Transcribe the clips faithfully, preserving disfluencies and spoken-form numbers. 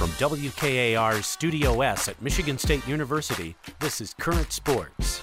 From W K A R's Studio S at Michigan State University, this is Current Sports.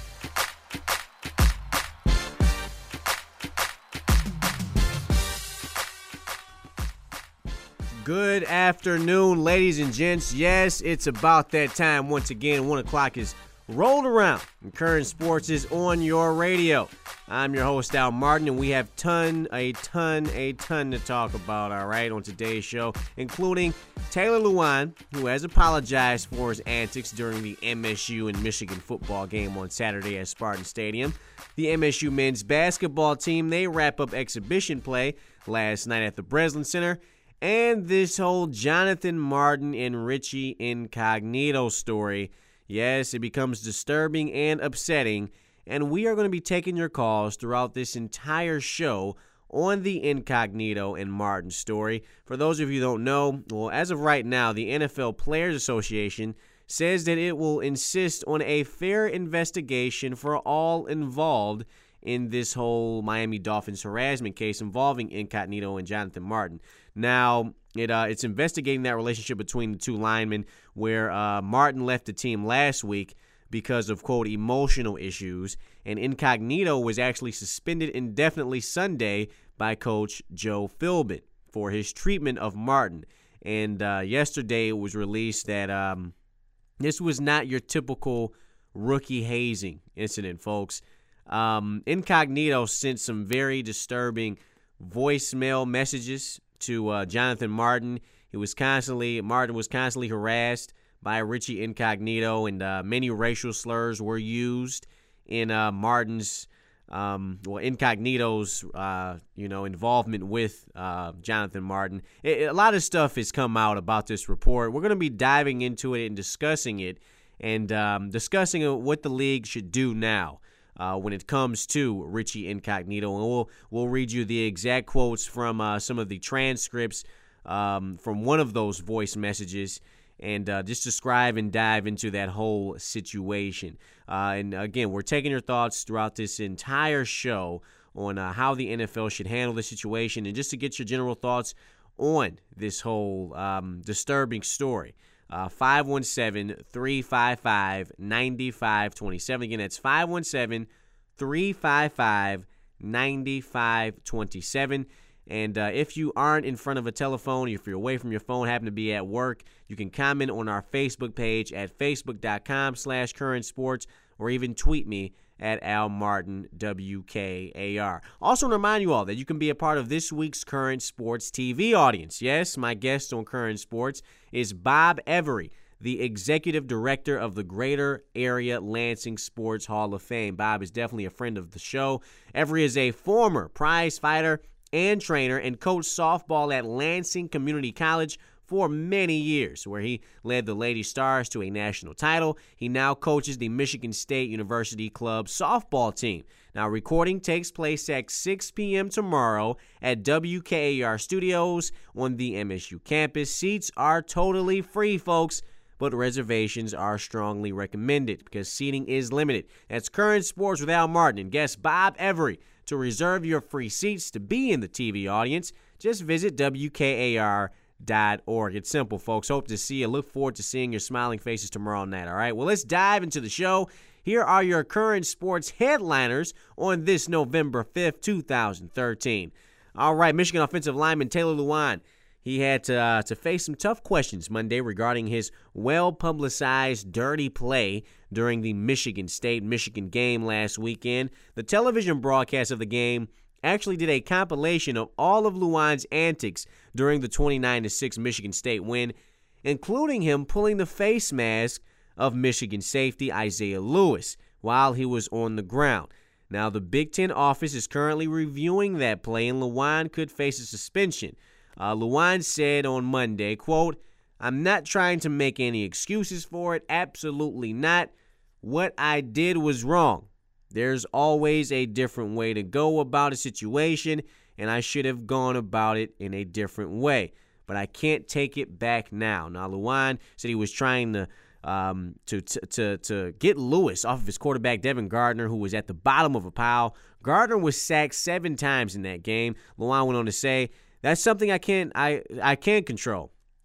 Good afternoon, ladies and gents. Yes, it's about that time once again. One o'clock is rolled around, and Current Sports is on your radio. I'm your host, Al Martin, and we have ton, a ton, a ton to talk about, all right, on today's show, including Taylor Lewan, who has apologized for his antics during the M S U and Michigan football game on Saturday at Spartan Stadium. The M S U men's basketball team, they wrap up exhibition play last night at the Breslin Center. And this whole Jonathan Martin and Richie Incognito story, yes, it becomes disturbing and upsetting, and we are going to be taking your calls throughout this entire show on the Incognito and Martin story. For those of you who don't know, well, as of right now, the N F L Players Association says that it will insist on a fair investigation for all involved in this whole Miami Dolphins harassment case involving Incognito and Jonathan Martin. Now, it uh, it's investigating that relationship between the two linemen where uh, Martin left the team last week because of, quote, emotional issues, and Incognito was actually suspended indefinitely Sunday by Coach Joe Philbin for his treatment of Martin. And uh, yesterday it was released that um, this was not your typical rookie hazing incident, folks. Um, Incognito sent some very disturbing voicemail messages to uh, Jonathan Martin. He was constantly Martin was constantly harassed by Richie Incognito, and uh, many racial slurs were used in uh, Martin's, um, well, Incognito's, uh, you know, involvement with uh, Jonathan Martin. It, a lot of stuff has come out about this report. We're going to be diving into it and discussing it, and um, discussing what the league should do now. Uh, when it comes to Richie Incognito, and we'll we'll read you the exact quotes from uh, some of the transcripts um, from one of those voice messages, and uh, just describe and dive into that whole situation. Uh, and again, we're taking your thoughts throughout this entire show on uh, how the N F L should handle the situation, and just to get your general thoughts on this whole um, disturbing story. Uh, five one seven, three five five, nine five two seven. Again, that's five one seven, three five five, nine five two seven. And uh, if you aren't in front of a telephone, if you're away from your phone, happen to be at work, you can comment on our Facebook page at facebook.com slash current sports, or even tweet me at Al Martin W K A R. Also, to remind you all that you can be a part of this week's Current Sports T V audience. Yes, my guest on Current Sports is Bob Every, the executive director of the Greater Area Lansing Sports Hall of Fame. Bob is definitely a friend of the show. Every is a former prize fighter and trainer, and coached softball at Lansing Community College for many years, where he led the Lady Stars to a national title. He now coaches the Michigan State University Club softball team. Now, recording takes place at six p.m. tomorrow at W K A R Studios on the M S U campus. Seats are totally free, folks, but reservations are strongly recommended because seating is limited. That's Current Sports with Al Martin and guest Bob Every. To reserve your free seats to be in the T V audience, just visit W K A R dot org. It's simple, folks. Hope to see you. Look forward to seeing your smiling faces tomorrow night, all right? Well, let's dive into the show. Here are your Current Sports headliners on this November fifth, twenty thirteen. All right, Michigan offensive lineman Taylor Lewan. He had to, uh, to face some tough questions Monday regarding his well-publicized dirty play during the Michigan State-Michigan game last weekend. The television broadcast of the game actually did a compilation of all of Lewan's antics during the twenty-nine to six Michigan State win, including him pulling the face mask of Michigan safety Isaiah Lewis while he was on the ground. Now, the Big Ten office is currently reviewing that play, and Lewan could face a suspension. Uh, Lewan said on Monday, quote, "I'm not trying to make any excuses for it. Absolutely not. What I did was wrong. There's always a different way to go about a situation, and I should have gone about it in a different way. But I can't take it back now." Now, Lewan said he was trying to um, to, to to to get Lewis off of his quarterback, Devin Gardner, who was at the bottom of a pile. Gardner was sacked seven times in that game. Lewan went on to say, "That's something I can't I I can't control.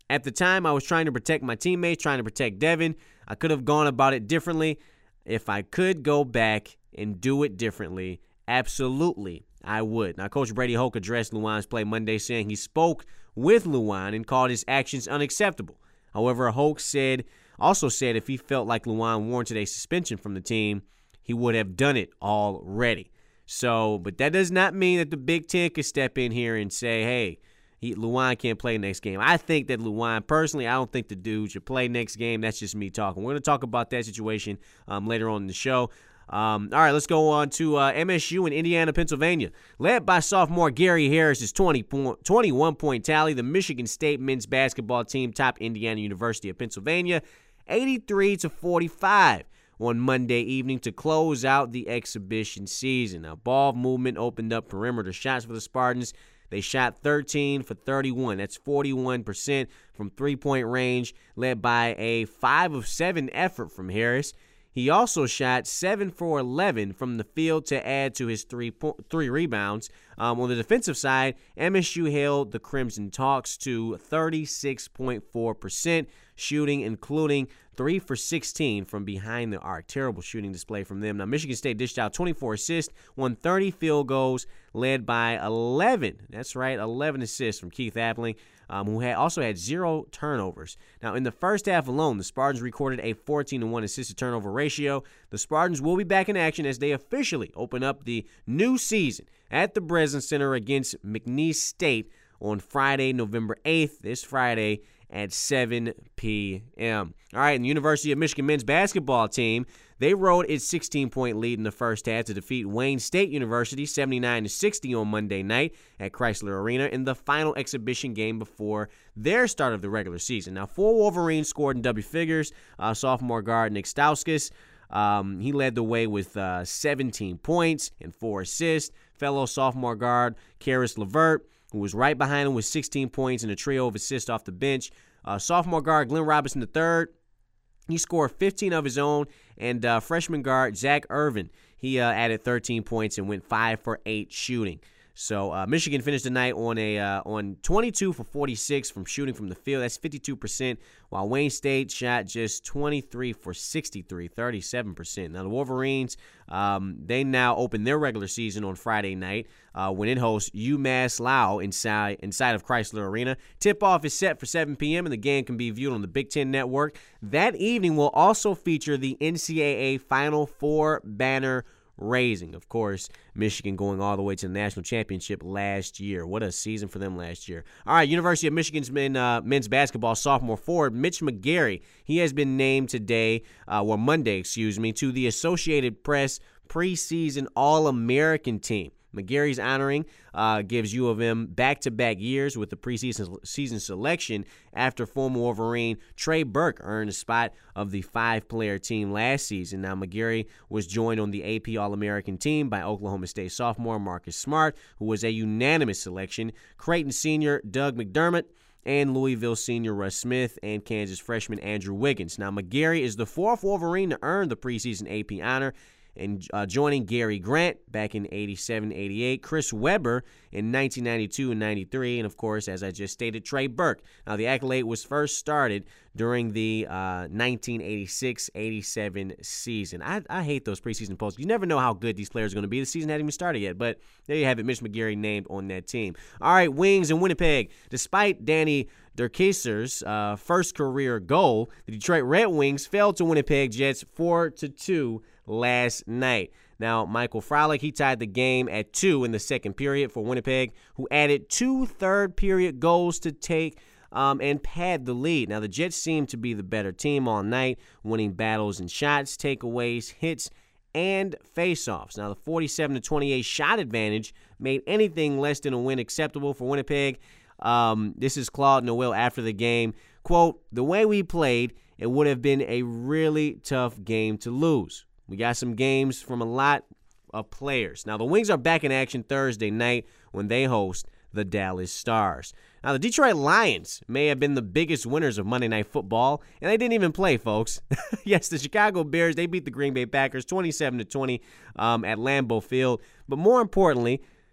At the time, I was trying to protect my teammates, trying to protect Devin. I could have gone about it differently. If I could go back and do it differently, absolutely, I would. Now, Coach Brady Hoke addressed Lewan's play Monday, saying he spoke with Lewan and called his actions unacceptable. However, Hoke said, also said if he felt like Lewan warranted a suspension from the team, he would have done it already. So, but that does not mean that the Big Ten could step in here and say, hey, He, Lewan can't play next game. I think that Lewan, personally, I don't think the dude should play next game. That's just me talking. We're going to talk about that situation um, later on in the show. Um, all right, let's go on to uh, M S U in Indiana, Pennsylvania. Led by sophomore Gary Harris's twenty point, twenty-one point tally, the Michigan State men's basketball team topped Indiana University of Pennsylvania eighty-three to forty-five on Monday evening to close out the exhibition season. Now, ball movement opened up perimeter shots for the Spartans. They shot thirteen for thirty-one. That's forty-one percent from three-point range, led by a five of seven effort from Harris. He also shot seven for eleven from the field to add to his three po- three rebounds. Um, on the defensive side, M S U held the Crimson Talks to thirty-six point four percent shooting, including three for sixteen from behind the arc. Terrible shooting display from them. Now, Michigan State dished out twenty-four assists, won thirty field goals, led by eleven. That's right, eleven assists from Keith Appling, um, who had also had zero turnovers. Now, in the first half alone, the Spartans recorded a fourteen to one assist-to-turnover ratio. The Spartans will be back in action as they officially open up the new season at the Breslin Center against McNeese State on Friday, November eighth, this Friday, at seven p.m. All right, and the University of Michigan men's basketball team, they rode its sixteen-point lead in the first half to defeat Wayne State University seventy-nine to sixty on Monday night at Chrysler Arena in the final exhibition game before their start of the regular season. Now, four Wolverines scored in double figures. Uh, sophomore guard Nick Stauskas, um, he led the way with uh, seventeen points and four assists. Fellow sophomore guard Karis LeVert, who was right behind him with sixteen points and a trio of assists off the bench. Uh, sophomore guard Glenn Robinson the third, he scored fifteen of his own. And uh, freshman guard Zach Irvin, he uh, added thirteen points and went five for eight shooting. So uh, Michigan finished the night on a uh, on twenty-two for forty-six from shooting from the field. That's fifty-two percent, while Wayne State shot just twenty-three for sixty-three, thirty-seven percent. Now the Wolverines, um, they now open their regular season on Friday night uh, when it hosts UMass Lowell inside inside of Chrysler Arena. Tip-off is set for seven p.m. and the game can be viewed on the Big Ten Network. That evening will also feature the N C double A Final Four banner raising. Of course, Michigan going all the way to the national championship last year. What a season for them last year. All right, University of Michigan's men, uh, men's basketball sophomore forward Mitch McGary. He has been named today, uh, or Monday, excuse me, to the Associated Press preseason All-American team. McGary's honoring uh, gives U of M back-to-back years with the preseason season selection after former Wolverine Trey Burke earned a spot of the five-player team last season. Now, McGary was joined on the A P All-American team by Oklahoma State sophomore Marcus Smart, who was a unanimous selection, Creighton senior Doug McDermott, and Louisville senior Russ Smith, and Kansas freshman Andrew Wiggins. Now, McGary is the fourth Wolverine to earn the preseason A P honor, and uh, joining Gary Grant back in eighty-seven eighty-eight, Chris Webber in nineteen ninety-two and ninety-three, and, of course, as I just stated, Trey Burke. Now, the accolade was first started during the uh, nineteen eighty-six eighty-seven season. I, I hate those preseason posts. You never know how good these players are going to be. The season hadn't even started yet, but there you have it, Mitch McGary named on that team. All right, Wings in Winnipeg. Despite Danny Derkisser's uh, first career goal, the Detroit Red Wings fell to Winnipeg Jets four to two last night. Now, Michael Frolic, he tied the game at two in the second period for Winnipeg, who added two third-period goals to take um, and pad the lead. Now, the Jets seemed to be the better team all night, winning battles in shots, takeaways, hits, and faceoffs. Now, the forty-seven to twenty-eight shot advantage made anything less than a win acceptable for Winnipeg. Um, this is Claude Noel after the game. Quote, "The way we played, it would have been a really tough game to lose. We got some games from a lot of players." Now, the Wings are back in action Thursday night when they host the Dallas Stars. Now, the Detroit Lions may have been the biggest winners of Monday Night Football, and they didn't even play, folks. Yes, the Chicago Bears, they beat the Green Bay Packers twenty-seven to twenty um, at Lambeau Field. But more importantly,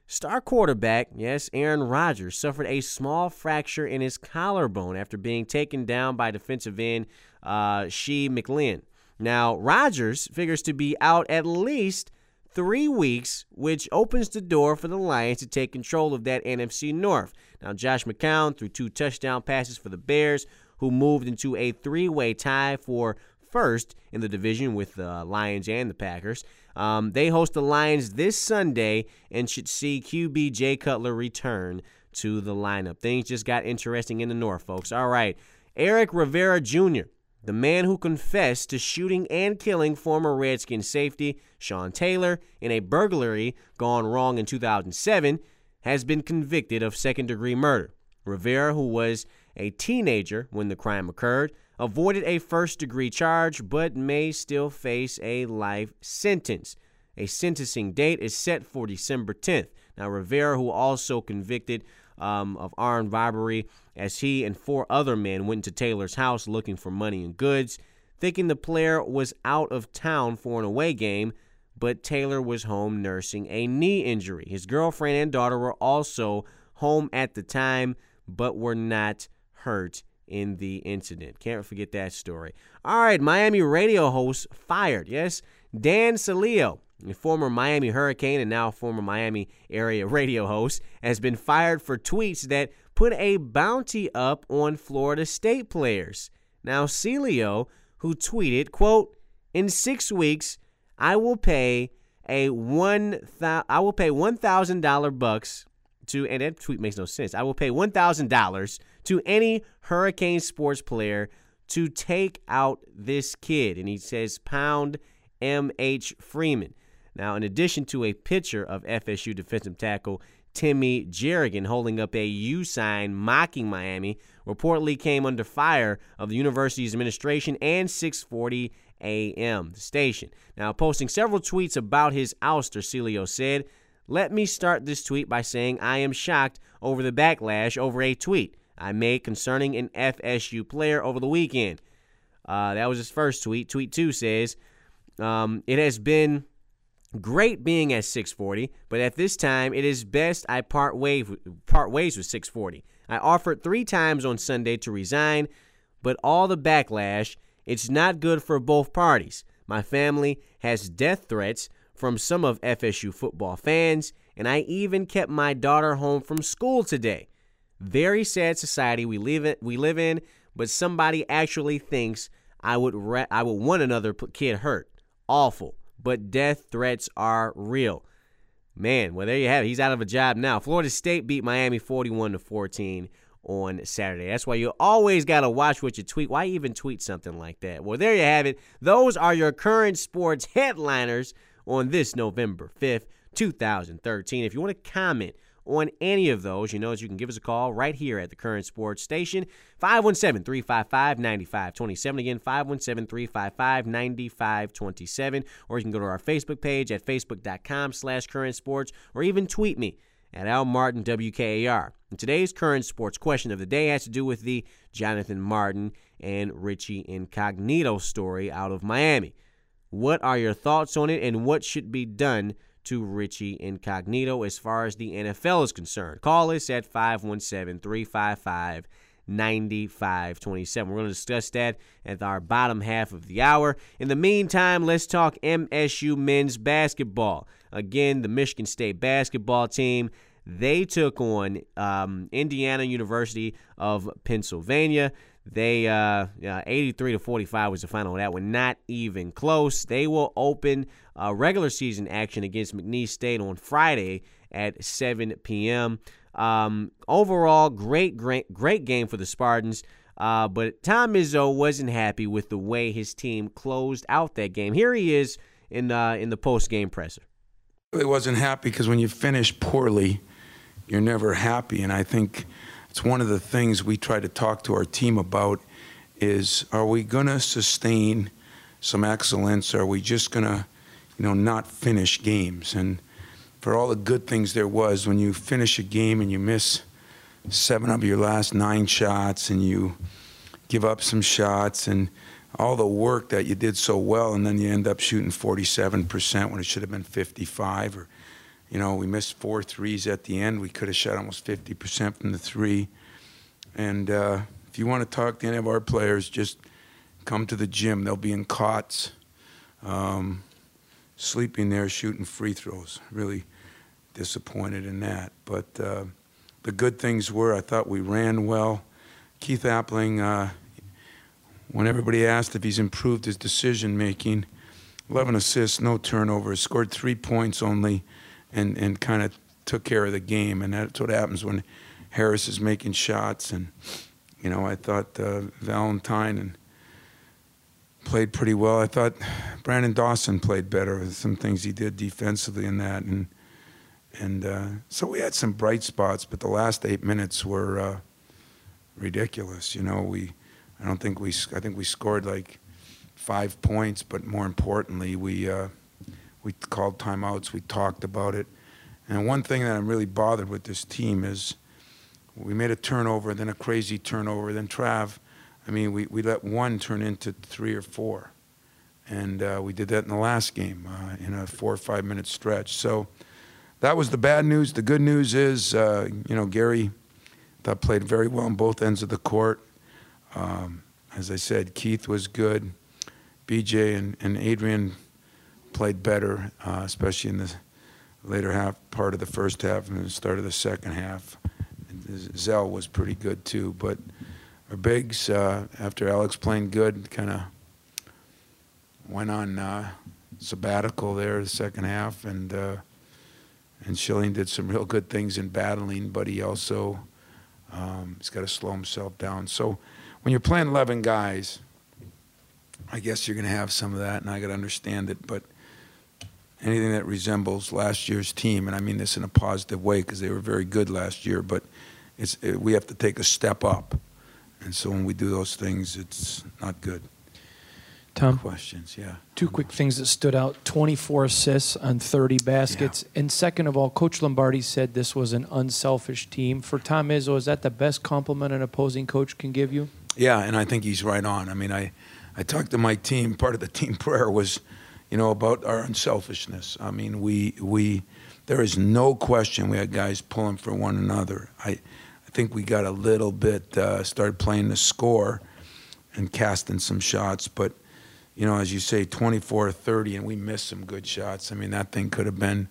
Star quarterback, yes, Aaron Rodgers, suffered a small fracture in his collarbone after being taken down by defensive end uh, Shea McClellin. Now, Rodgers figures to be out at least three weeks, which opens the door for the Lions to take control of that N F C North. Now, Josh McCown threw two touchdown passes for the Bears, who moved into a three-way tie for first in the division with the Lions and the Packers. Um, they host the Lions this Sunday and should see Q B Jay Cutler return to the lineup. Things just got interesting in the North, folks. All right, Eric Rivera Junior, the man who confessed to shooting and killing former Redskins safety Sean Taylor in a burglary gone wrong in two thousand seven, has been convicted of second-degree murder. Rivera, who was a teenager when the crime occurred, avoided a first-degree charge but may still face a life sentence. A sentencing date is set for December tenth. Now, Rivera, who also convicted um, of armed robbery as he and four other men went to Taylor's house looking for money and goods, thinking the player was out of town for an away game, but Taylor was home nursing a knee injury. His girlfriend and daughter were also home at the time, but were not hurt in the incident. Can't forget that story. All right, Miami radio host fired. Yes, Dan Salio, a former Miami Hurricane and now former Miami area radio host, has been fired for tweets that put a bounty up on Florida State players. Now, Salio, who tweeted, quote, "In six weeks, I will pay a one thou- I will pay one thousand dollars bucks to," and that tweet makes no sense. "I will pay one thousand dollars to any Hurricane sports player to take out this kid." And he says, "Pound M H Freeman." Now, in addition to a picture of F S U defensive tackle Timmy Jerrigan holding up a U sign mocking Miami, reportedly came under fire of the university's administration and six forty A M, the station. Now, posting several tweets about his ouster, Celio said, "Let me start this tweet by saying I am shocked over the backlash over a tweet I made concerning an F S U player over the weekend." Uh, that was his first tweet. Tweet two says, um, "It has been great being at six forty, but at this time, it is best I part, way, part ways with six forty. I offered three times on Sunday to resign, but all the backlash, it's not good for both parties. My family has death threats from some of F S U football fans, and I even kept my daughter home from school today. Very sad society we live in, we live in, but somebody actually thinks I would re- I would want another kid hurt. Awful. But death threats are real." Man, well, there you have it. He's out of a job now. Florida State beat Miami forty-one to fourteen on Saturday. That's why you always got to watch what you tweet. Why even tweet something like that? Well, there you have it. Those are your current sports headliners on this November fifth, two thousand thirteen. If you want to comment on any of those, you know you can give us a call right here at the Current Sports Station, five one seven, three five five, nine five two seven. Again, five one seven, three five five, nine five two seven. Or you can go to our Facebook page at facebook.com slash current sports, or even tweet me at Al Martin W K A R. And today's Current Sports question of the day has to do with the Jonathan Martin and Richie Incognito story out of Miami. What are your thoughts on it, and what should be done to Richie Incognito as far as the N F L is concerned? Call us at five one seven, three five five, nine five two seven. We're going to discuss that at our bottom half of the hour. In the meantime, let's talk M S U men's basketball. Again, the Michigan State basketball team, they took on um, Indiana University of Pennsylvania. They uh, uh, eighty-three to forty-five was the final of that one. Not even close. They will open uh, regular season action against McNeese State on Friday at seven p.m. Um, overall, great, great, great game for the Spartans. Uh, but Tom Izzo wasn't happy with the way his team closed out that game. Here he is in uh, in the post-game presser. I really wasn't happy because when you finish poorly, you're never happy. And I think it's one of the things we try to talk to our team about is, are we going to sustain some excellence? Or are we just going to, you know, not finish games? And for all the good things there was, when you finish a game and you miss seven of your last nine shots and you give up some shots and all the work that you did so well, and then you end up shooting forty-seven percent when it should have been fifty-five, or you know, we missed four threes at the end. We could have shot almost fifty percent from the three. And uh, if you want to talk to any of our players, just come to the gym. They'll be in cots, um, sleeping there, shooting free throws. Really disappointed in that. But uh, the good things were, I thought we ran well. Keith Appling, uh, when everybody asked if he's improved his decision-making, eleven assists, no turnovers, scored three points only, and, and kind of took care of the game. And that's what happens when Harris is making shots. And, you know, I thought uh, Valentine and played pretty well. I thought Brandon Dawson played better with some things he did defensively in that. And and uh, so we had some bright spots, but the last eight minutes were uh, ridiculous. You know, we I don't think we I think we scored like five points, but more importantly, we uh, we called timeouts. We talked about it. And one thing that I'm really bothered with this team is we made a turnover, then a crazy turnover, then Trav. I mean, we, we let one turn into three or four. And uh, we did that in the last game uh, in a four or five minute stretch. So that was the bad news. The good news is, uh, you know, Gary that played very well on both ends of the court. Um, as I said, Keith was good. B J and, and Adrian played better, uh, especially in the later half, part of the first half and the start of the second half. And Zell was pretty good too, but our bigs, uh, after Alex playing good, kind of went on uh, sabbatical there the second half, and uh, and Schilling did some real good things in battling, but he also um, he's got to slow himself down. So when you're playing eleven guys, I guess you're going to have some of that, and I got to understand it. But anything that resembles last year's team, and I mean this in a positive way because they were very good last year, but it's it, we have to take a step up. And so when we do those things, it's not good. Tom? Questions, yeah. Two quick things that stood out. twenty-four assists on thirty baskets. Yeah. And second of all, Coach Lombardi said this was an unselfish team. For Tom Izzo, is that the best compliment an opposing coach can give you? Yeah, and I think he's right on. I mean, I, I talked to my team. Part of the team prayer was, you know, about our unselfishness. I mean, we we there is no question we had guys pulling for one another. I, I think we got a little bit, uh, started playing the score and casting some shots, but you know, as you say, twenty-four thirty, and we missed some good shots. I mean, that thing could have been,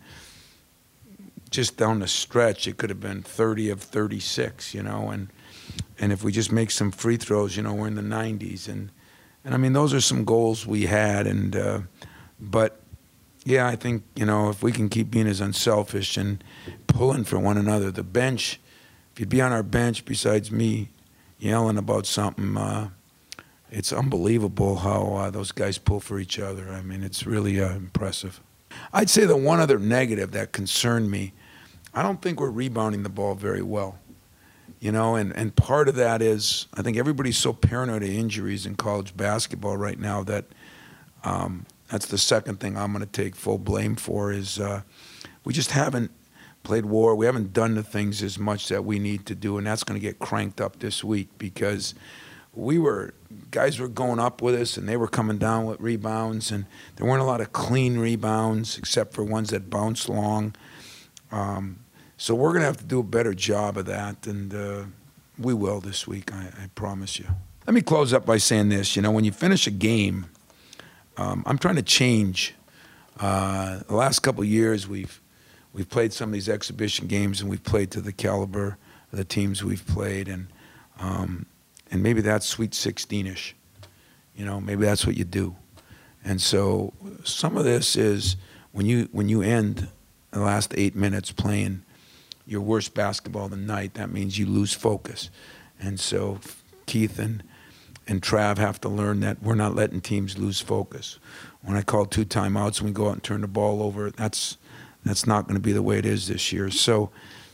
just down the stretch, it could have been thirty of thirty-six, you know, and and if we just make some free throws, you know, we're in the nineties. And, and I mean, those are some goals we had. And uh, but, yeah, I think, you know, if we can keep being as unselfish and pulling for one another, the bench, if you'd be on our bench besides me yelling about something, uh, it's unbelievable how uh, those guys pull for each other. I mean, it's really uh, impressive. I'd say the one other negative that concerned me, I don't think we're rebounding the ball very well. You know, and, and part of that is I think everybody's so paranoid of injuries in college basketball right now that um, that's the second thing I'm going to take full blame for is uh, we just haven't played war. We haven't done the things as much that we need to do, and that's going to get cranked up this week because we were guys were going up with us, and they were coming down with rebounds, and there weren't a lot of clean rebounds except for ones that bounced long. Um, so we're going to have to do a better job of that, and uh, we will this week, I, I promise you. Let me close up by saying this. You know, when you finish a game, um, I'm trying to change. Uh, the last couple of years, we've we've played some of these exhibition games, and we've played to the caliber of the teams we've played, and um, and maybe that's Sweet sixteen-ish. You know, maybe that's what you do. And so some of this is when you when you end the last eight minutes playing your worst basketball of the night, that means you lose focus. And so Keith and, and Trav have to learn that we're not letting teams lose focus. When I call two timeouts and we go out and turn the ball over, that's that's not going to be the way it is this year. So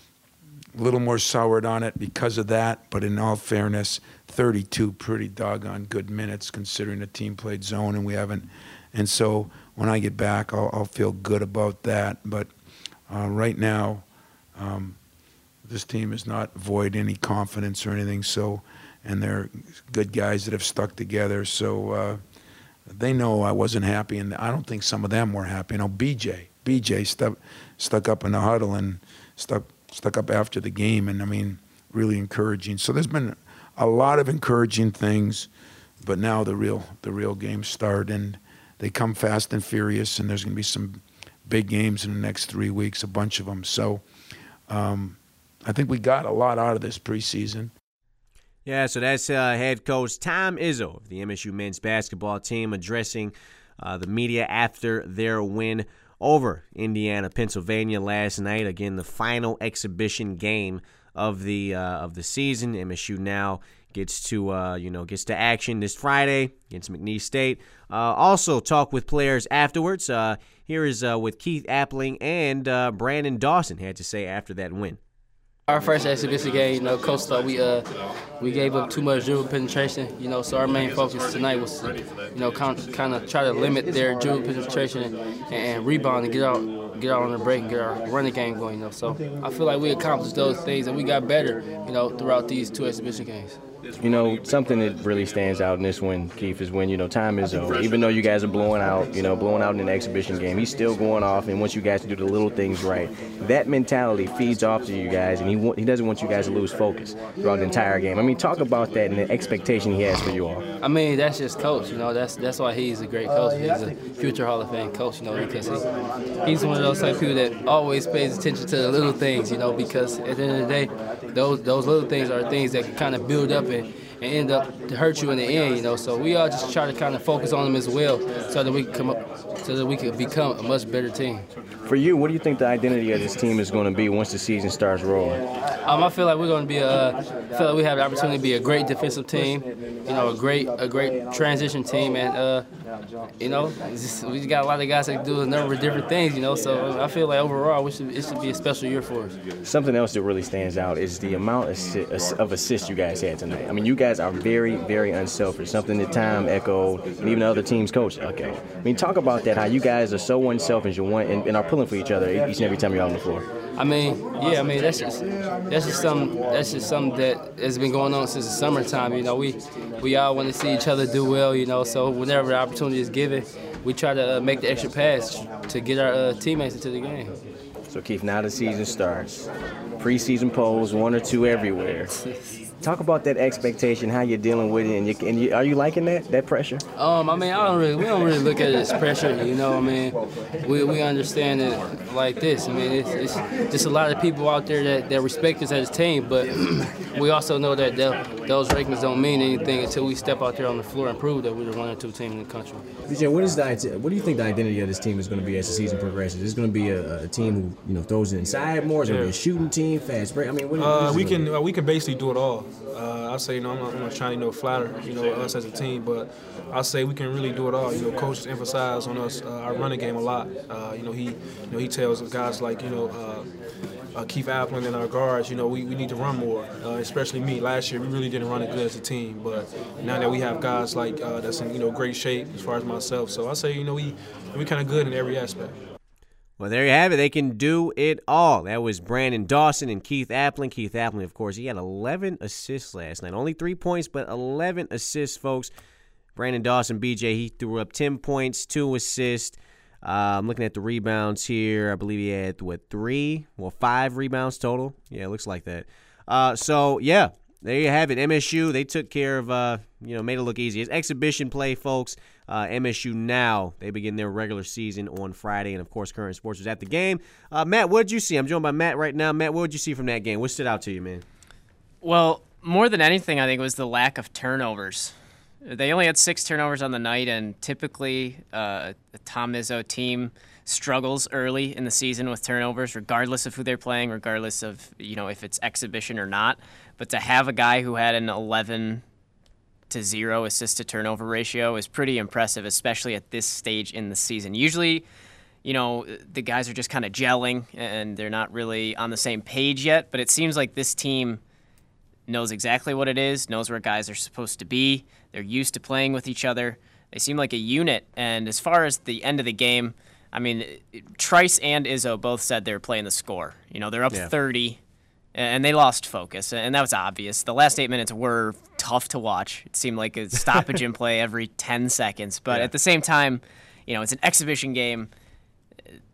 a little more soured on it because of that, but in all fairness, thirty-two pretty doggone good minutes considering the team played zone and we haven't. And so when I get back, I'll, I'll feel good about that. But uh, right now, um, this team is not void any confidence or anything. So, and they're good guys that have stuck together. So uh, they know I wasn't happy, and I don't think some of them were happy. You know, B J. B J stuck stuck up in the huddle and stuck stuck up after the game, and I mean, really encouraging. So there's been a lot of encouraging things, but now the real the real games start, and they come fast and furious, and there's going to be some big games in the next three weeks, a bunch of them. So um, I think we got a lot out of this preseason. Yeah, so that's uh, head coach Tom Izzo of the M S U men's basketball team addressing uh, the media after their win over Indiana, Pennsylvania last night. Again, the final exhibition game of the uh, of the season. M S U now gets to uh, you know gets to action this Friday against McNeese State. Uh, also talk with players afterwards. Uh, here is uh, what Keith Appling and uh, Brandon Dawson had to say after that win. Our first exhibition game, you know, coach thought we uh we gave up too much dribble penetration, you know, so our main focus tonight was to, you know, kind of, kind of try to limit their dribble penetration and, and rebound and get out get out on the break and get our running game going, you know. So I feel like we accomplished those things and we got better, you know, throughout these two exhibition games. You know, something that really stands out in this one, Keith, is when, you know, Tom Izzo, even though you guys are blowing out, you know, blowing out in an exhibition game, he's still going off and wants you guys to do the little things right. That mentality feeds off to you guys, and he wa- he doesn't want you guys to lose focus throughout the entire game. I mean, talk about that and the expectation he has for you all. I mean, that's just coach, you know, that's that's why he's a great coach. He's a future Hall of Fame coach, you know, because he, he's one of those type of people that always pays attention to the little things, you know, because at the end of the day, those those little things are things that can kind of build up and, and end up to hurt you in the end, you know. So we all just try to kind of focus on them as well, so that we can come up, so that we can become a much better team. For you, what do you think the identity of this team is going to be once the season starts rolling? Um, I feel like we're going to be a, I feel like we have the opportunity to be a great defensive team, you know, a great a great transition team, and uh, you know, just, we got a lot of guys that do a number of different things, you know. So I feel like overall, we should, it should be a special year for us. Something else that really stands out is the amount of assists you guys had tonight. I mean, you guys are very, very unselfish. Something that Tom echoed, and even the other team's coach. Okay, I mean, talk about that. How you guys are so unselfish and, want, and, and are pulling for each other each and every time you're out on the floor. I mean, yeah, I mean that's just that's just something that's just something that has been going on since the summertime. You know, we we all want to see each other do well. You know, so whenever the opportunity is given, we try to uh, make the extra pass to get our uh, teammates into the game. So Keith, now the season starts. Preseason polls, one or two everywhere. Talk about that expectation, how you're dealing with it, and, you, and you, are you liking that that pressure? Um, I mean, I don't really, we don't really look at it as pressure, you know. I mean, we we understand it like this. I mean, it's, it's just a lot of people out there that, that respect us as a team, but we also know that those rankings don't mean anything until we step out there on the floor and prove that we're the one or two team in the country. B J, what is the what do you think the identity of this team is going to be as the season progresses? Is it going to be a, a team who you know throws it inside more? Is it going to be a shooting team, fast break? I mean, what, uh, what we can uh, we can basically do it all. Uh, I say, you know, I'm not, I'm not trying to, you know, flatter, you know, us as a team, but I say we can really do it all. You know, coaches emphasize on us uh, our running game a lot. Uh, you know, he, you know, he tells guys like, you know, uh, uh, Keith Appling and our guards, you know, we, we need to run more. Uh, especially me. Last year, we really didn't run it good as a team, but now that we have guys like uh, that's in, you know, great shape as far as myself, so I say, you know, we we kind of good in every aspect. Well, there you have it. They can do it all. That was Brandon Dawson and Keith Appling. Keith Appling, of course, he had eleven assists last night. Only three points, but eleven assists, folks. Brandon Dawson, B J, he threw up ten points, two assists. Uh, I'm looking at the rebounds here. I believe he had, what, three? Well, five rebounds total. Yeah, it looks like that. Uh, so, yeah, there you have it. M S U, they took care of, uh, you know, made it look easy. It's exhibition play, folks. Uh, M S U now, they begin their regular season on Friday. And, of course, Current Sports was at the game. Uh, Matt, what did you see? I'm joined by Matt right now. Matt, what did you see from that game? What stood out to you, man? Well, more than anything, I think, was the lack of turnovers. They only had six turnovers on the night, and typically uh, the Tom Izzo team struggles early in the season with turnovers, regardless of who they're playing, regardless of, you know, if it's exhibition or not. But to have a guy who had an eleven to zero assist to turnover ratio is pretty impressive, especially at this stage in the season. Usually, you know, the guys are just kind of gelling and they're not really on the same page yet, but it seems like this team knows exactly what it is, knows where guys are supposed to be. They're used to playing with each other. They seem like a unit, and as far as the end of the game, I mean, Trice and Izzo both said they were playing the score. You know, they're up yeah. thirty, and they lost focus, and that was obvious. The last eight minutes were tough to watch. It seemed like a stoppage in play every ten seconds. But yeah. at the same time, you know, it's an exhibition game.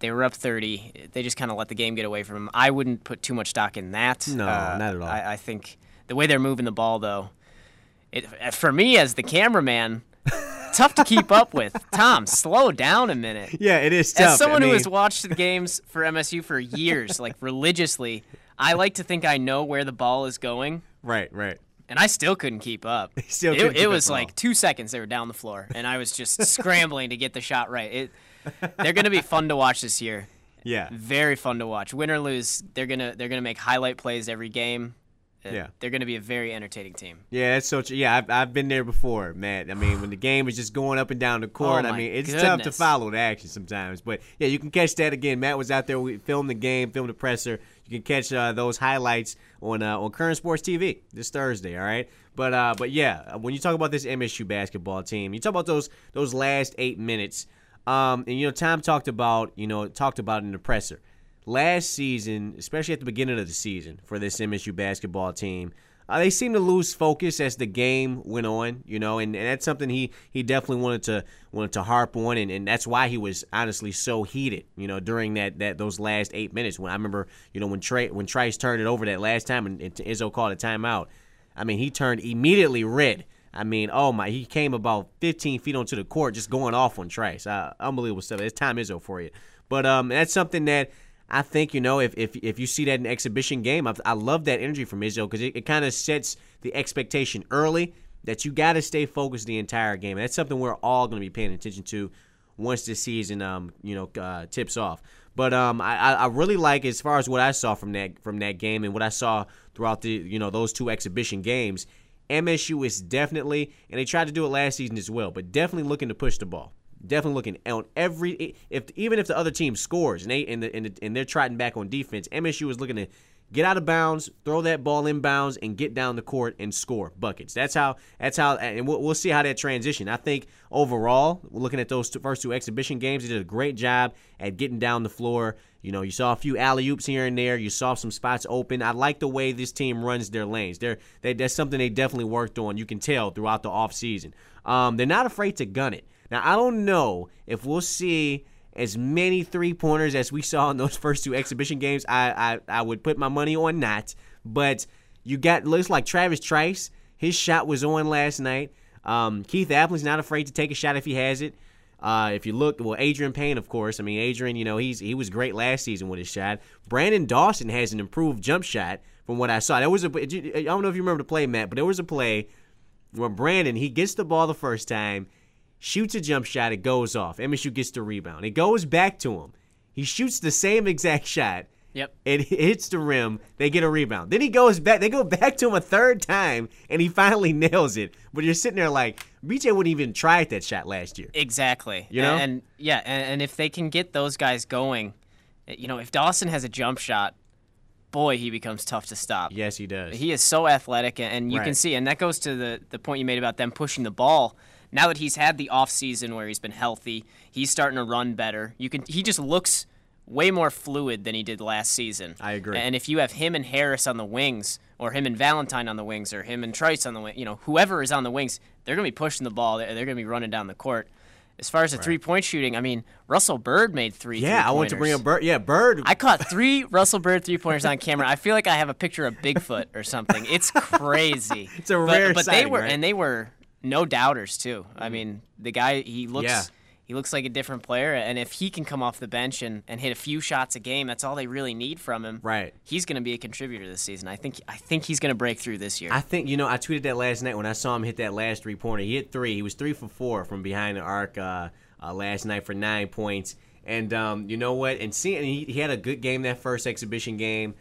They were up thirty. They just kind of let the game get away from them. I wouldn't put too much stock in that. No, uh, not at all. I, I think the way they're moving the ball, though, it, for me as the cameraman, tough to keep up with. Tom, slow down a minute. Yeah, it is tough. As someone I mean, who has watched the games for M S U for years, like religiously, I like to think I know where the ball is going. Right, right. And I still couldn't keep up. Still it couldn't it keep was up at like all. two seconds they were down the floor, and I was just scrambling to get the shot right. It, they're going to be fun to watch this year. Yeah. Very fun to watch. Win or lose, they're gonna they're gonna make highlight plays every game. Uh, Yeah. They're gonna be a very entertaining team. Yeah, that's so true. Yeah, I've, I've been there before, Matt. I mean, when the game is just going up and down the court, Oh, I my mean, it's tough to goodness. follow the action sometimes. But, yeah, you can catch that again. Matt was out there. We filmed the game, filmed the presser. You can catch uh, those highlights on uh, on Current Sports T V this Thursday, all right? But, uh, but yeah, when you talk about this M S U basketball team, you talk about those those last eight minutes. Um, and, you know, Tom talked about, you know, talked about in the presser. Last season, especially at the beginning of the season for this M S U basketball team, uh, they seemed to lose focus as the game went on, you know, and, and that's something he, he definitely wanted to wanted to harp on, and, and that's why he was honestly so heated, you know, during that, that those last eight minutes. When I remember, you know, when Trey when Trice turned it over that last time and, and Izzo called a timeout, I mean, he turned immediately red. I mean, oh my, he came about fifteen feet onto the court just going off on Trice. Uh, unbelievable stuff. It's Tom Izzo for you. But um, that's something that I think, you know, if if, if you see that in an exhibition game, I, I love that energy from Izzo because it, it kind of sets the expectation early that you got to stay focused the entire game. And that's something we're all going to be paying attention to once the season, um, you know, uh, tips off. But um, I, I really like, as far as what I saw from that from that game and what I saw throughout the, you know, those two exhibition games, M S U is definitely, and they tried to do it last season as well, but definitely looking to push the ball. Definitely looking on every, if even if the other team scores and they and, the, and, the, and they're trotting back on defense, M S U is looking to get out of bounds, throw that ball in bounds, and get down the court and score buckets. That's how. That's how. And we'll, we'll see how that transition. I think overall, looking at those two, first two exhibition games, they did a great job at getting down the floor. You know, you saw a few alley-oops here and there. You saw some spots open. I like the way this team runs their lanes. They're, they, that's something they definitely worked on. You can tell throughout the offseason. Um, they're not afraid to gun it. Now, I don't know if we'll see as many three-pointers as we saw in those first two exhibition games. I I, I would put my money on that. But you got, looks like Travis Trice, his shot was on last night. Um, Keith Appley's not afraid to take a shot if he has it. Uh, if you look, well, Adrian Payne, of course. I mean, Adrian, you know, he's he was great last season with his shot. Brandon Dawson has an improved jump shot from what I saw. There was a, I don't know if you remember the play, Matt, but there was a play where Brandon, he gets the ball the first time, shoots a jump shot, it goes off. M S U gets the rebound. It goes back to him. He shoots the same exact shot. Yep. It hits the rim. They get a rebound. Then he goes back. They go back to him a third time, and he finally nails it. But you're sitting there like, B J wouldn't even try that shot last year. Exactly. You know? And, and yeah, and, and if they can get those guys going, you know, if Dawson has a jump shot, boy, he becomes tough to stop. Yes, he does. He is so athletic, and you Right. can see, and that goes to the, the point you made about them pushing the ball. Now that he's had the off season where he's been healthy, he's starting to run better. You can he just looks way more fluid than he did last season. I agree. And if you have him and Harris on the wings, or him and Valentine on the wings, or him and Trice on the wing, you know, whoever is on the wings, they're going to be pushing the ball. They're, they're going to be running down the court. As far as the right. three-point shooting, I mean, Russell Bird made three Yeah, I want to bring up Bird. Yeah, Bird. I caught three Russell Bird three-pointers on camera. I feel like I have a picture of Bigfoot or something. It's crazy. It's a but, rare But sighting, they were, right? and they were no doubters, too. I mean, the guy, he looks... Yeah. He looks like a different player, and if he can come off the bench and, and hit a few shots a game, that's all they really need from him. Right. He's going to be a contributor this season. I think I think he's going to break through this year. I think, you know, I tweeted that last night when I saw him hit that last three-pointer. He hit three. He was three for four from behind the arc uh, uh, last night for nine points. And um, you know what? And seeing he, he had a good game that first exhibition game.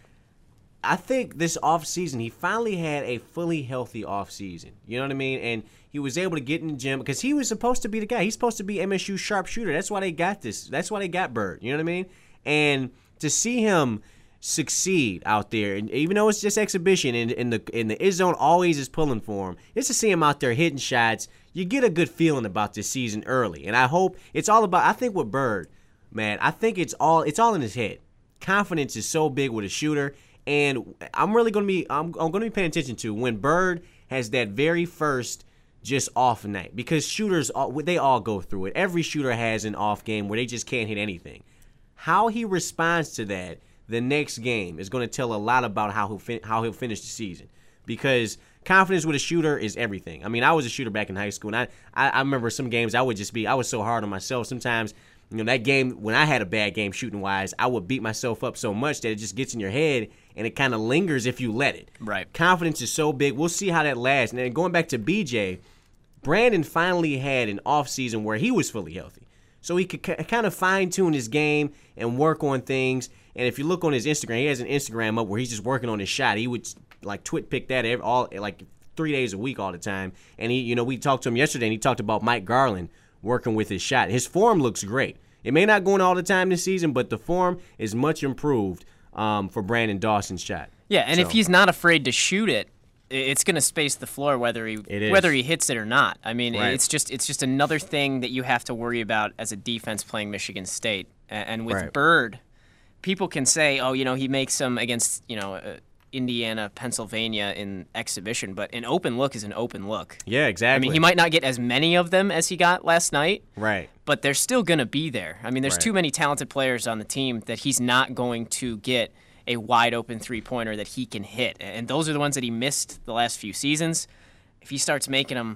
I think this offseason, he finally had a fully healthy offseason. You know what I mean? And he was able to get in the gym because he was supposed to be the guy. He's supposed to be M S U sharpshooter. That's why they got this. That's why they got Bird. You know what I mean? And to see him succeed out there, and even though it's just exhibition, and, and the and the Izzo zone always is pulling for him, just to see him out there hitting shots, you get a good feeling about this season early. And I hope it's all about. I think with Bird, man, I think it's all it's all in his head. Confidence is so big with a shooter. And I'm really going to be I'm, I'm going to be paying attention to when Bird has that very first just off night, because shooters all, they all go through it. Every shooter has an off game where they just can't hit anything. how he responds to that the next game is going to tell a lot about how he'll fin- how he'll finish the season, because confidence with a shooter is everything. I mean, I was a shooter back in high school, and I, I, I remember some games I would just be, I was so hard on myself. Sometimes, you know, that game, when I had a bad game shooting-wise, I would beat myself up so much that it just gets in your head, and it kind of lingers if you let it. Right. Confidence is so big. We'll see how that lasts. And then going back to B J, Brandon finally had an offseason where he was fully healthy. So he could k- kind of fine-tune his game and work on things. And if you look on his Instagram, he has an Instagram up where he's just working on his shot. He would, like, twit pick that every, all like three days a week all the time. And, he, you know, we talked to him yesterday, and he talked about Mike Garland working with his shot. His form looks great. It may not go in all the time this season, but the form is much improved um, for Brandon Dawson's shot. Yeah, and so. if he's not afraid to shoot it, it's going to space the floor whether he whether he hits it or not. I mean, right. it's just it's just another thing that you have to worry about as a defense playing Michigan State. And with right. Bird, people can say, oh, you know, he makes them against, you know, uh, Indiana, Pennsylvania in exhibition, but an open look is an open look. Yeah, exactly. I mean, he might not get as many of them as he got last night. Right. But they're still going to be there. I mean, there's right. too many talented players on the team that he's not going to get a wide-open three-pointer that he can hit. And those are the ones that he missed the last few seasons. If he starts making them,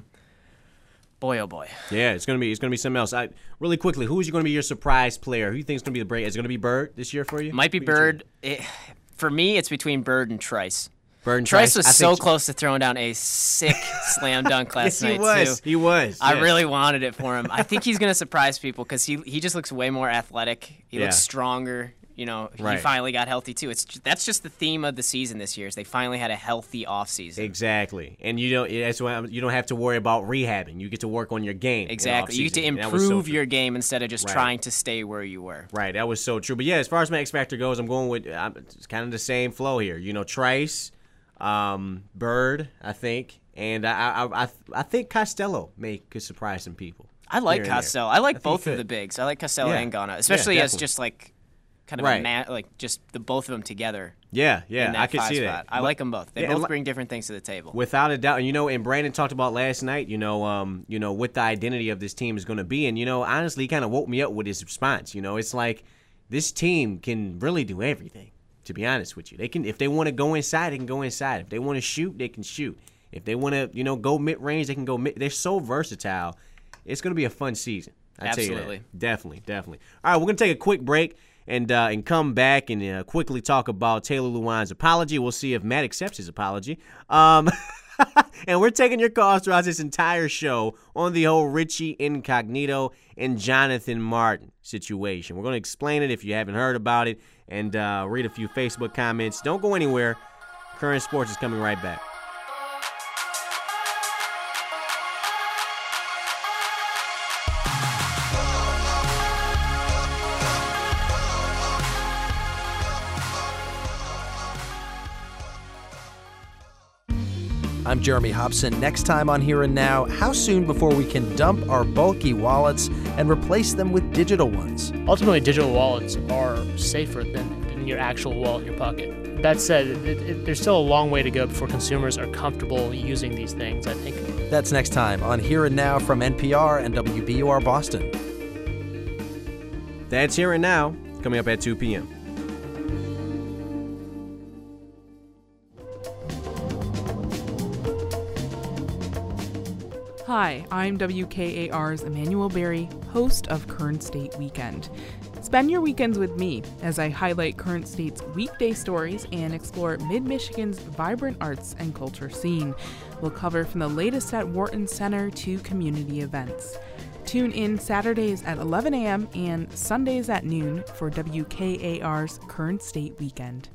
boy, oh boy. Yeah, it's gonna be it's gonna be something else. I, really quickly, who's going to be your surprise player? Who you think is going to be the break? Is it going to be Bird this year for you? Might be Bird. It, for me, it's between Bird and Trice. Bird and Trice Trice was I so think... close to throwing down a sick slam dunk last yes, he night was. too. He was. I yes. really wanted it for him. I think he's going to surprise people because he he just looks way more athletic. He yeah. looks stronger. You know, right. he finally got healthy too. It's that's just the theme of the season this year. Is they finally had a healthy offseason. Exactly, and you don't. That's why you don't have to worry about rehabbing. You get to work on your game. Exactly, you get to improve so your game instead of just right. trying to stay where you were. Right, that was so true. But yeah, as far as my X factor goes, I'm going with I'm, it's kind of the same flow here. You know, Trice, um, Bird, I think, and I I I, I think Costello may could surprise some people. I like Costello. I like I both of the bigs. I like Costello yeah. and Ghana, especially yeah, as just like. Kind of right. a ma- like just the both of them together. Yeah, yeah, I can see spot. that. I but, like them both. They yeah, both bring different things to the table. Without a doubt, and you know, and Brandon talked about last night. You know, um, you know, what the identity of this team is going to be, and you know, honestly, he kind of woke me up with his response. You know, it's like this team can really do everything. To be honest with you, they can if they want to go inside, they can go inside. If they want to shoot, they can shoot. If they want to, you know, go mid range, they can go mid. They're so versatile. It's going to be a fun season. I tell you Absolutely, that. Definitely, definitely. All right, we're going to take a quick break. And uh, and come back and uh, quickly talk about Taylor Lewan's apology. We'll see if Matt accepts his apology. Um, and we're taking your calls throughout this entire show on the whole Richie Incognito and Jonathan Martin situation. We're going to explain it if you haven't heard about it and uh, read a few Facebook comments. Don't go anywhere. Current Sports is coming right back. I'm Jeremy Hobson. Next time on Here and Now, how soon before we can dump our bulky wallets and replace them with digital ones? Ultimately, digital wallets are safer than, than your actual wallet in your pocket. That said, it, it, there's still a long way to go before consumers are comfortable using these things, I think. That's next time on Here and Now from N P R and W B U R Boston. That's Here and Now, coming up at two p.m. Hi, I'm W K A R's Emmanuel Berry, host of Kern State Weekend. Spend your weekends with me as I highlight Kern State's weekday stories and explore Mid-Michigan's vibrant arts and culture scene. We'll cover from the latest at Wharton Center to community events. Tune in Saturdays at eleven a.m. and Sundays at noon for W K A R's Kern State Weekend.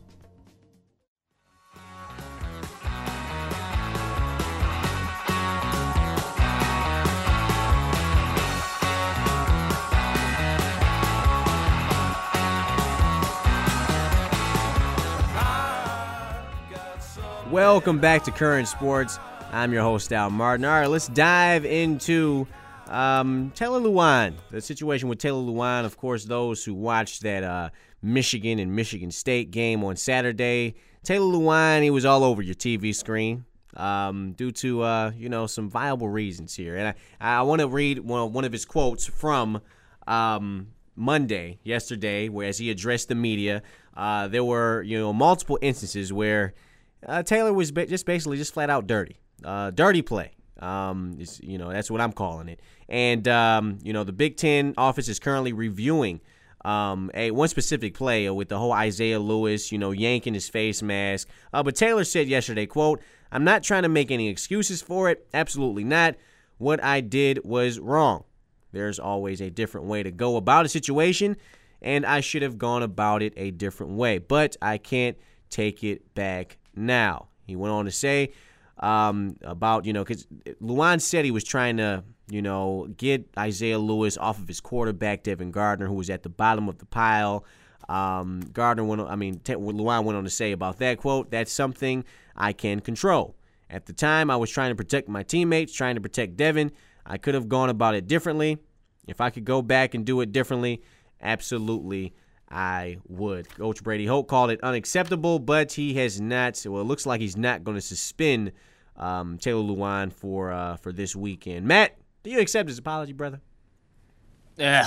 Welcome back to Current Sports. I'm your host, Al Martin. All right, let's dive into um, Taylor Lewan. The situation with Taylor Lewan, of course, those who watched that uh, Michigan and Michigan State game on Saturday. Taylor Lewan, he was all over your T V screen um, due to, uh, you know, some viable reasons here. And I, I want to read one, one of his quotes from um, Monday, yesterday, where as he addressed the media, uh, there were you know multiple instances where uh, Taylor was ba- just basically just flat out dirty, uh, dirty play. Um, it's, you know that's what I'm calling it. And um, you know the Big Ten office is currently reviewing um, a one specific play with the whole Isaiah Lewis, you know, yanking his face mask. Uh, but Taylor said yesterday, "quote I'm not trying to make any excuses for it. Absolutely not. What I did was wrong. There's always a different way to go about a situation, and I should have gone about it a different way. But I can't take it back now." He went on to say um, about, you know, because Luan said he was trying to, you know, get Isaiah Lewis off of his quarterback, Devin Gardner, who was at the bottom of the pile. Um, Gardner went on, I mean, T- Luan went on to say about that, quote, "That's something I can control. At the time, I was trying to protect my teammates, trying to protect Devin. I could have gone about it differently. If I could go back and do it differently, absolutely I would." Coach Brady Hoke called it unacceptable, but he has not. Well, it looks like he's not going to suspend um, Taylor Lewan for uh, for this weekend. Matt, do you accept his apology, brother? Ugh.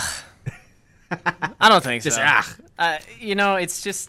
I don't think Just, so. ah. Uh, you know, it's just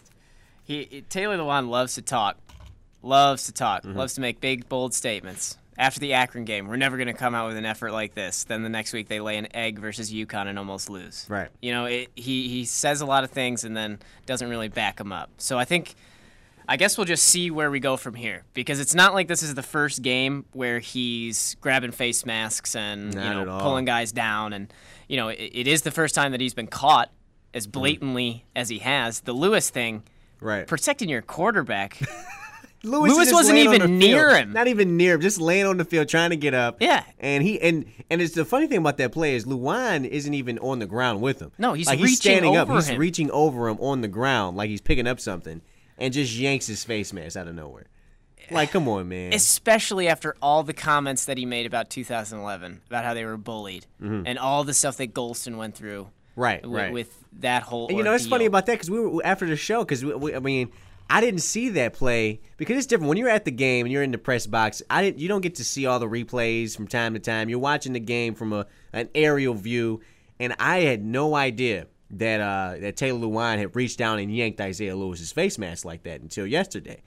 he Taylor Lewan loves to talk, loves to talk, Mm-hmm. loves to make big, bold statements. After the Akron game, we're never going to come out with an effort like this. Then the next week they lay an egg versus UConn and almost lose. Right. You know, it, he, he says a lot of things and then doesn't really back them up. So I think, I guess we'll just see where we go from here. Because it's not like this is the first game where he's grabbing face masks and, Not you at know, all. pulling guys down. And, you know, it, it is the first time that he's been caught as blatantly as he has. The Lewis thing, Right. protecting your quarterback. Lewis, Lewis is just wasn't laying on even the near field. him. Not even near him. Just laying on the field, trying to get up. Yeah. And he and and it's the funny thing about that play is Luan isn't even on the ground with him. No, he's like reaching he's standing up. over He's him. reaching over him on the ground, like he's picking up something, and just yanks his face mask out of nowhere. Like, come on, man. Especially after all the comments that he made about two thousand eleven, about how they were bullied, Mhm. and all the stuff that Golston went through. Right, with, right. With that whole. And you know, it's ordeal. funny about that because we were after the show because we, we, I mean, I didn't see that play because it's different when you're at the game and you're in the press box. I didn't. You don't get to see all the replays from time to time. You're watching the game from a an aerial view, and I had no idea that uh, that Taylor Lewan had reached down and yanked Isaiah Lewis's face mask like that until yesterday.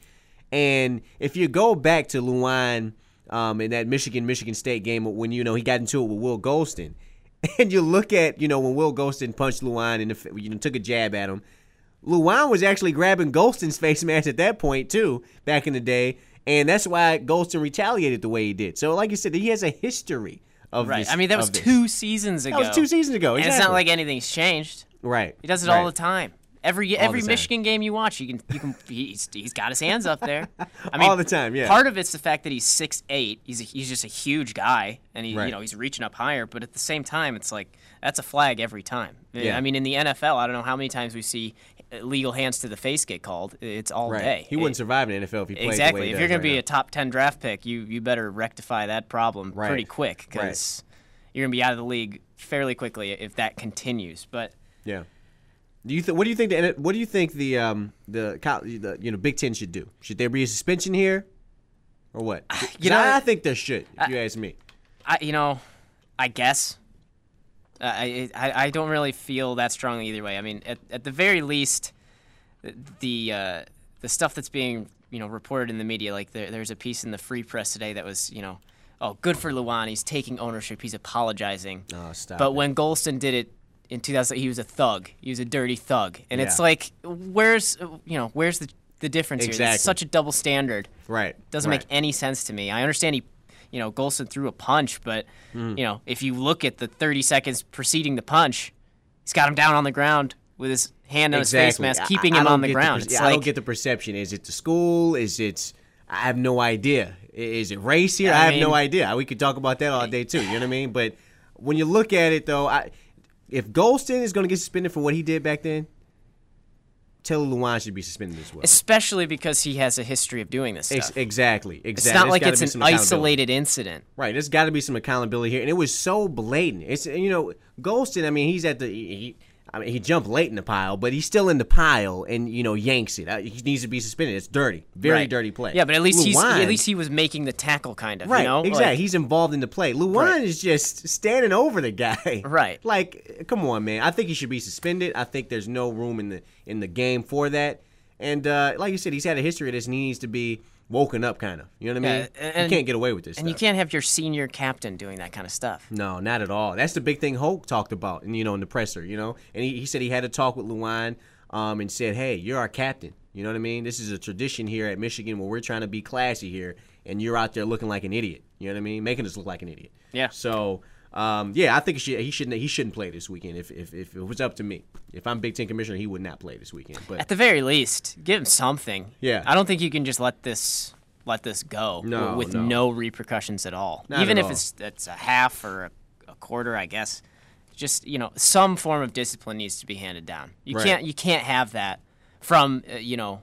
And if you go back to Lewan um, in that Michigan Michigan State game when you know he got into it with Will Golston. And you look at, you know, when Will Golston punched Luan and you know took a jab at him, Luan was actually grabbing Golston's face mask at that point too, back in the day, and that's why Golston retaliated the way he did. So, like you said, he has a history of Right. this. I mean, that was of this. two seasons ago. That was two seasons ago. And Exactly. it's not like anything's changed. Right. He does it right. all the time. Every All every the time. Michigan game you watch, you can you can he's, he's got his hands up there. I mean, All the time, yeah. Part of it's the fact that he's six eight. He's a, he's just a huge guy, and he Right. you know he's reaching up higher. But at the same time, it's like that's a flag every time. Yeah. I mean, in the N F L, I don't know how many times we see illegal hands to the face get called. It's all Right. day. He wouldn't survive in the N F L if he played Exactly. the way he If does you're going right to be now. a top ten draft pick, you you better rectify that problem Right. pretty quick because you're going to be out of the league fairly quickly if that continues. But Yeah. Do you th- what do you think the what do you think the um the, co- the you know Big Ten should do? Should there be a suspension here, or what? You know, I, I think there should. If you ask me, I you know, I guess. Uh, I, I I don't really feel that strongly either way. I mean, at at the very least, the uh, the stuff that's being you know reported in the media, like there, there's a piece in the Free Press today that was you know, oh, good for Luan, he's taking ownership, he's apologizing. Oh, stop But it. when Golston did it in two thousand, he was a thug. He was a dirty thug, and it's Yeah. like, where's you know where's the the difference here? Exactly. It's such a double standard. Right. Doesn't right. make any sense to me. I understand he, you know, Golston threw a punch, but Mm. you know, if you look at the thirty seconds preceding the punch, he's got him down on the ground with his hand on his face Exactly. mask, I- keeping I him don't on the get ground. per- It's yeah, I like, don't get the perception. Is it the school? Is it? I have no idea. I- Is it race here? I I have no mean- idea. We could talk about that all day too. You know what I mean? But when you look at it, though, I, if Golston is going to get suspended for what he did back then, Taylor Lewan should be suspended as well. especially because he has a history of doing this Ex- stuff. exactly. Exactly. It's not There's like gotta it's be an some accountability. isolated incident. Right, there's got to be some accountability here, and it was so blatant. It's you know Golston. I mean, he's at the. He, I mean, he jumped late in the pile, but he's still in the pile and, you know, yanks it. He needs to be suspended. It's dirty. Very right. dirty play. Yeah, but at least Luwan, he's at least he was making the tackle kind of, right, you know? Exactly. Like, he's involved in the play. Luwan right. is just standing over the guy. Right. Like, come on, man. I think he should be suspended. I think there's no room in the in the game for that. And uh, like you said, he's had a history of this, and he needs to be woken up, kind of. You know what I mean? Yeah, and, you can't get away with this And stuff. you can't have your senior captain doing that kind of stuff. No, not at all. That's the big thing Hoke talked about, and you know, in the presser, you know. And he, he said he had a talk with Luwan um, and said, hey, you're our captain. You know what I mean? This is a tradition here at Michigan where we're trying to be classy here, and you're out there looking like an idiot. You know what I mean? Making us look like an idiot. Yeah. So, um, yeah, I think he, should, he shouldn't he shouldn't play this weekend if, if if it was up to me. If I'm Big Ten commissioner, he would not play this weekend. But at the very least, give him something. Yeah. I don't think you can just let this let this go no, with no. no repercussions at all. Not Even at if all. it's it's a half or a, a quarter, I guess. Just, you know, some form of discipline needs to be handed down. You Right. can't you can't have that from uh, you know,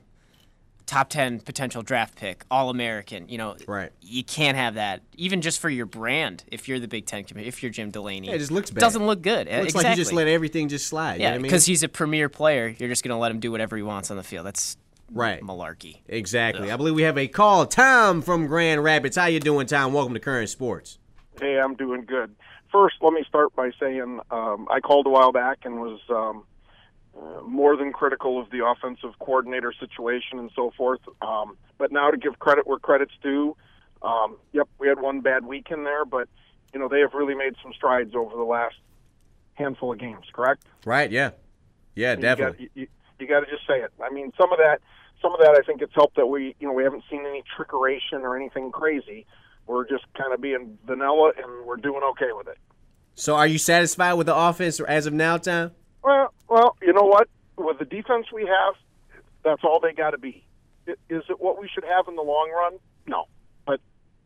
top ten potential draft pick, All-American. You know, right. You can't have that, even just for your brand. If you're the Big Ten committee, if you're Jim Delaney, Yeah, it just looks bad. doesn't look good. It looks exactly. like you just let everything just slide. You know Yeah, what I mean? because he's a premier player. You're just going to let him do whatever he wants on the field. That's right. malarkey. Exactly. Ugh. I believe we have a call. Tom from Grand Rapids. How you doing, Tom? Welcome to Current Sports. Hey, I'm doing good. First, let me start by saying um, I called a while back and was um, uh, more than critical of the offensive coordinator situation and so forth. Um, but now to give credit where credit's due, um, yep, we had one bad week in there, but you know they have really made some strides over the last handful of games. Correct? Right. Yeah. Yeah. You Definitely. Got, you, you got to just say it. I mean, some of that, some of that, I think it's helped that we, you know, we haven't seen any trickeration or anything crazy. We're just kind of being vanilla, and we're doing okay with it. So are you satisfied with the offense as of now, Tom? Well, well, you know what? With the defense we have, that's all they got to be. Is it what we should have in the long run? No. But,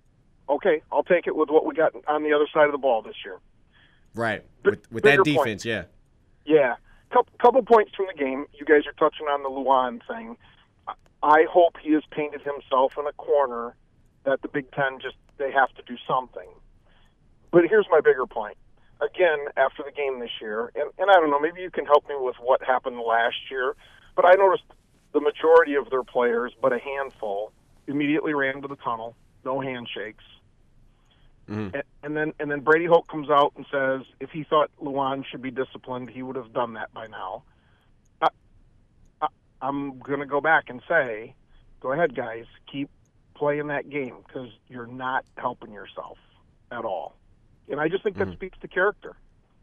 okay, I'll take it with what we got on the other side of the ball this year. Right. B- with with that bigger defense, point. yeah. Yeah. Couple, couple points from the game. You guys are touching on the Luwan thing. I hope he has painted himself in a corner that the Big Ten just, they have to do something. But here's my bigger point. Again, after the game this year, and, and I don't know, maybe you can help me with what happened last year, but I noticed the majority of their players, but a handful, immediately ran to the tunnel, no handshakes. Mm-hmm. And, and then and then Brady Hoke comes out and says if he thought Luwan should be disciplined, he would have done that by now. I, I, I'm going to go back and say, go ahead, guys, keep playing that game because you're not helping yourself at all. And I just think that mm-hmm. speaks to character.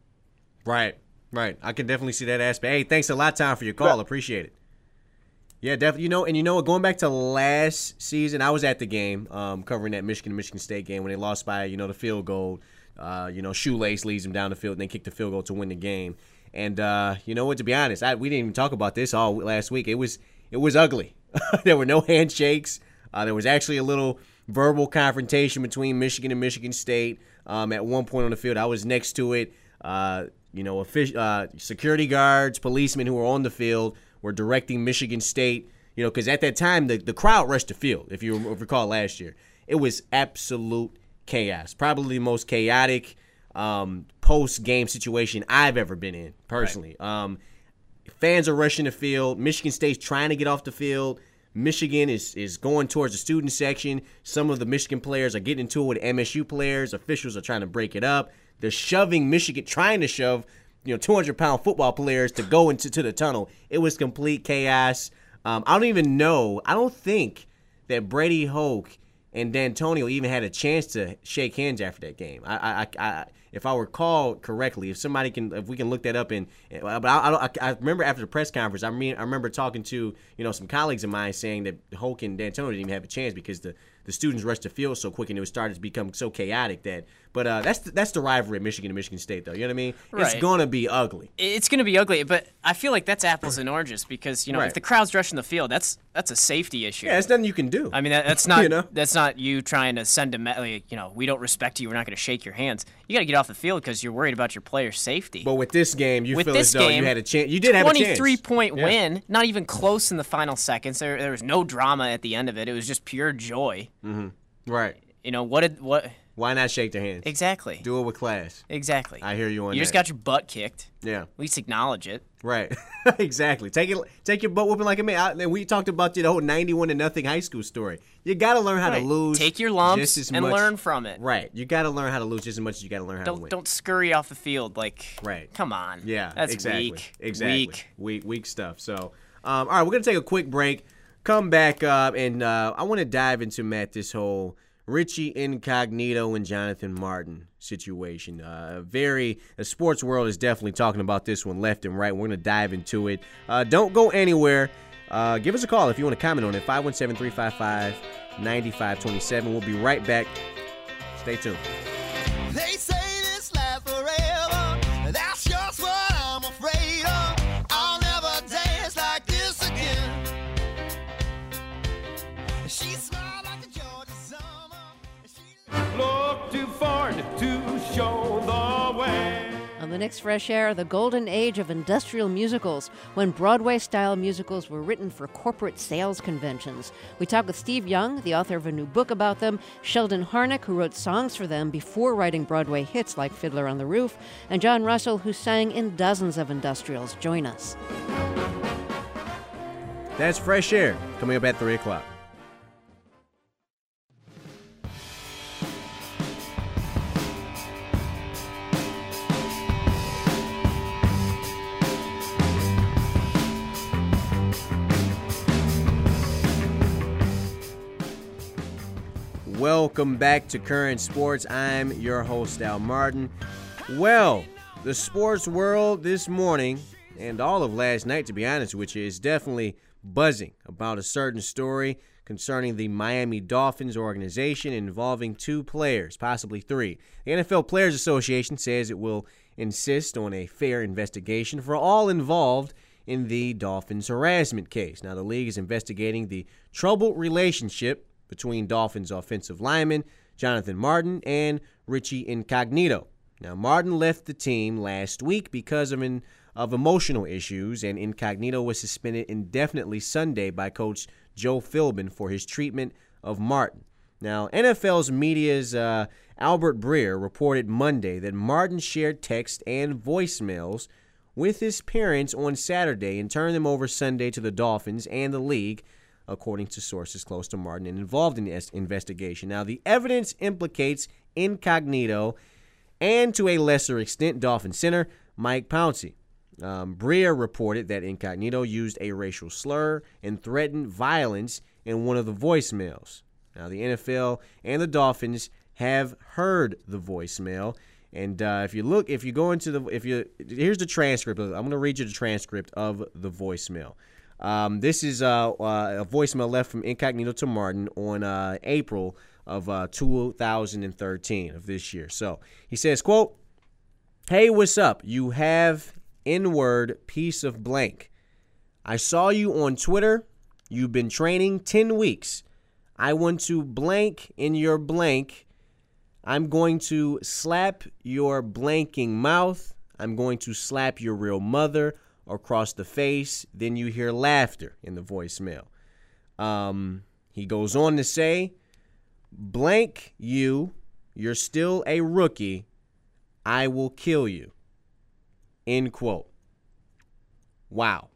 Right, right. I can definitely see that aspect. Hey, thanks a lot, Tom, for your call. Yeah. Appreciate it. Yeah, definitely. You know, and you know what? Going back to last season, I was at the game um, covering that Michigan-Michigan State game when they lost by, you know, the field goal. Uh, you know, Shoelace leads them down the field, and they kick the field goal to win the game. And uh, you know what? To be honest, I, we didn't even talk about this all last week. It was it was ugly. There were no handshakes. Uh, there was actually a little verbal confrontation between Michigan and Michigan State. Um, at one point on the field, I was next to it. Uh, you know, offic- uh, security guards, policemen who were on the field were directing Michigan State. You know, because at that time the, the crowd rushed the field. If you recall last year, it was absolute chaos. Probably the most chaotic um, post-game situation I've ever been in personally. Right. Um, fans are rushing the field. Michigan State's trying to get off the field. Michigan is, is going towards the student section. Some of the Michigan players are getting into it with M S U players. Officials are trying to break it up. They're shoving Michigan, trying to shove, you know, two hundred pound football players to go into to the tunnel. It was complete chaos. Um, I don't even know. I don't think that Brady Hoke and D'Antonio even had a chance to shake hands after that game. I, I, I, if I recall correctly, if somebody can, if we can look that up, and but I, I, I remember after the press conference, I mean, I remember talking to you know some colleagues of mine saying that Hoke and D'Antonio didn't even have a chance because the, the students rushed the field so quick and it was started to become so chaotic that. But uh, that's the, that's the rivalry of Michigan and Michigan State, though. You know what I mean? Right. It's gonna be ugly. It's gonna be ugly, but I feel like that's apples and oranges because you know right. if the crowd's rushing the field, that's that's a safety issue. Yeah, it's nothing you can do. I mean, that, that's not you know? that's not you trying to send a like, you know we don't respect you. We're not going to shake your hands. You got to get off the field because you're worried about your player's safety. But with this game, you with feel this as though game, you had a chance. You did have a chance. twenty-three point yeah. win, not even close in the final seconds. There, there was no drama at the end of it. It was just pure joy. Mm-hmm. Right. You know what did what Why not shake their hands? Exactly. Do it with class. Exactly. I hear you on that. You just got your butt kicked. Yeah. At least acknowledge it. Right. Exactly. Take it. Take your butt whooping like a man. And we talked about the whole ninety-one to nothing high school story. You got to learn how right. to lose. Take your lumps just as and much. learn from it. Right. You got to learn how to lose just as much as you got to learn how don't, to win. Don't scurry off the field like. Right. Come on. Yeah. That's exactly. weak. Exactly. Weak. Weak. Weak stuff. So, um, all right, we're gonna take a quick break. Come back up, and uh, I want to dive into Matt this whole Richie Incognito and Jonathan Martin situation. Uh, very, the sports world is definitely talking about this one left and right. We're going to dive into it. Uh, don't go anywhere. Uh, give us a call if you want to comment on it. five one seven, three five five, nine five two seven. We'll be right back. Stay tuned. They say this lasts forever. That's just what I'm afraid of. I'll never dance like this again. She smiled like a Georgia summer. Look to Ford to show the way. On the next Fresh Air, the golden age of industrial musicals, when Broadway-style musicals were written for corporate sales conventions. We talk with Steve Young, the author of a new book about them, Sheldon Harnick, who wrote songs for them before writing Broadway hits like Fiddler on the Roof, and John Russell, who sang in dozens of industrials. Join us. That's Fresh Air, coming up at three o'clock. Welcome back to Current Sports. I'm your host, Al Martin. Well, the sports world this morning, and all of last night, to be honest with you, is definitely buzzing about a certain story concerning the Miami Dolphins organization involving two players, possibly three. The N F L Players Association says it will insist on a fair investigation for all involved in the Dolphins harassment case. Now, the league is investigating the troubled relationship between Dolphins offensive lineman Jonathan Martin and Richie Incognito. Now, Martin left the team last week because of, an, of emotional issues, and Incognito was suspended indefinitely Sunday by Coach Joe Philbin for his treatment of Martin. Now, N F L's media's uh, Albert Breer reported Monday that Martin shared text and voicemails with his parents on Saturday and turned them over Sunday to the Dolphins and the league, according to sources close to Martin and involved in the investigation. Now, the evidence implicates Incognito and, to a lesser extent, Dolphin center Mike Pouncey. Um, Breer reported that Incognito used a racial slur and threatened violence in one of the voicemails. Now, the N F L and the Dolphins have heard the voicemail. And uh, if you look, if you go into the, if you, here's the transcript. I'm going to read you the transcript of the voicemail. Um, this is uh, uh, a voicemail left from Incognito to Martin on uh, April of uh, two thousand thirteen of this year. So he says, quote, "Hey, what's up? You have N-word piece of blank. I saw you on Twitter. You've been training ten weeks. I want to blank in your blank. I'm going to slap your blanking mouth. I'm going to slap your real mother across the face." Then you hear laughter in the voicemail. Um, he goes on to say, "Blank you, you're still a rookie. I will kill you." End quote. Wow.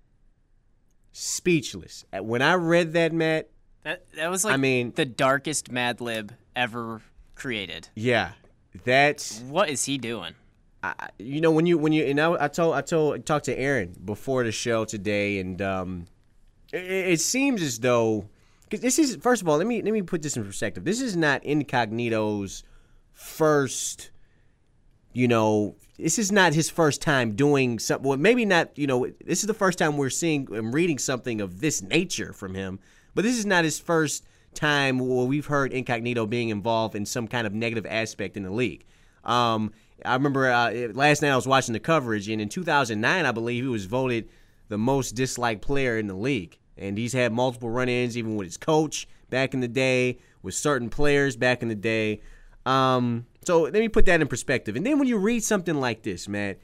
Speechless. When I read that, Matt, that that was like I mean, the darkest Mad Lib ever created. Yeah, that's what is he doing? I, you know, when you when you and I, I told I told I talked to Aaron before the show today, and um, it, it seems as though, because this is, first of all, let me let me put this in perspective. This is not Incognito's first, you know, this is not his first time doing something. Well, maybe not. You know, this is the first time we're seeing and reading something of this nature from him. But this is not his first time where we've heard Incognito being involved in some kind of negative aspect in the league. Um, I remember uh, last night I was watching the coverage, and in two thousand nine, I believe he was voted the most disliked player in the league. And he's had multiple run-ins, even with his coach back in the day, with certain players back in the day. Um, so let me put that in perspective. And then when you read something like this, man,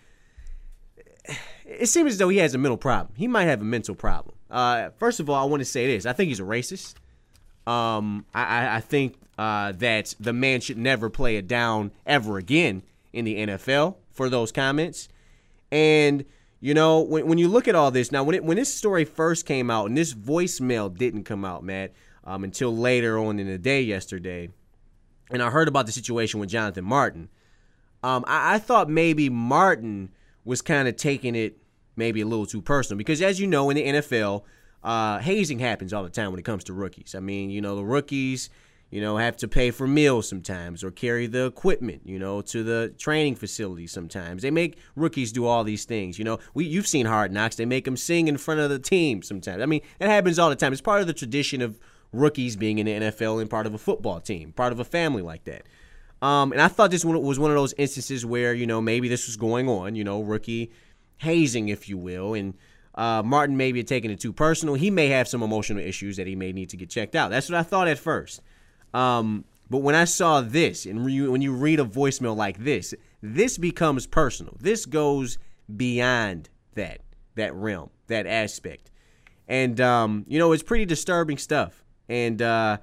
it seems as though he has a mental problem. He might have a mental problem. Uh, first of all, I want to say this. I think he's a racist. Um, I, I think uh, that the man should never play it down ever again in the N F L for those comments. And, you know, when when you look at all this, now when it, when this story first came out, and this voicemail didn't come out, Matt, um, until later on in the day yesterday, and I heard about the situation with Jonathan Martin, um, I, I thought maybe Martin was kind of taking it maybe a little too personal. Because as you know, in the N F L, uh, hazing happens all the time when it comes to rookies. I mean, you know, the rookies, you know, have to pay for meals sometimes or carry the equipment, you know, to the training facility sometimes. They make rookies do all these things. You know, we you've seen Hard Knocks. They make them sing in front of the team sometimes. I mean, that happens all the time. It's part of the tradition of rookies being in the N F L and part of a football team, part of a family like that. Um, and I thought this one was one of those instances where, you know, maybe this was going on, you know, rookie hazing, if you will. And uh, Martin maybe had taken it too personal. He may have some emotional issues that he may need to get checked out. That's what I thought at first. Um, but when I saw this, and re- when you read a voicemail like this, this becomes personal. This goes beyond that, that realm, that aspect. And, um, you know, it's pretty disturbing stuff. And uh,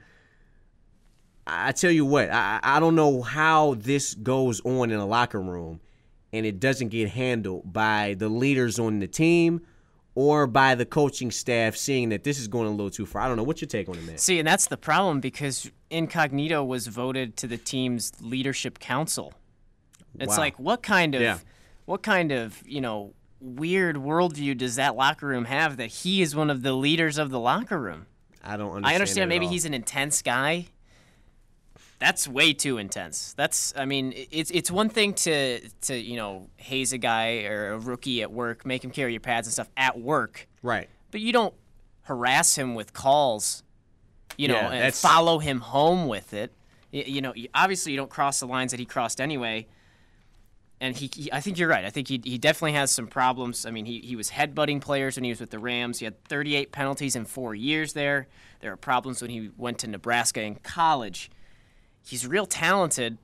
I tell you what, I, I don't know how this goes on in a locker room and it doesn't get handled by the leaders on the team or by the coaching staff seeing that this is going a little too far. I don't know. What's your take on it, man? See, and that's the problem because Incognito was voted to the team's leadership council. It's Wow. like, what kind of, Yeah. what kind of, you know, weird worldview does that locker room have that he is one of the leaders of the locker room? I don't understand. I understand that at maybe all. he's an intense guy. That's way too intense. That's, I mean, it's it's one thing to, to you know, haze a guy or a rookie at work, make him carry your pads and stuff at work. Right. But you don't harass him with calls, you know, Yeah, and that's- follow him home with it. You, you know, you- obviously you don't cross the lines that he crossed anyway. And he, he I think you're right. I think he he definitely has some problems. I mean, he, he was headbutting players when he was with the Rams. He had thirty-eight penalties in four years there. There were problems when he went to Nebraska in college. He's real talented,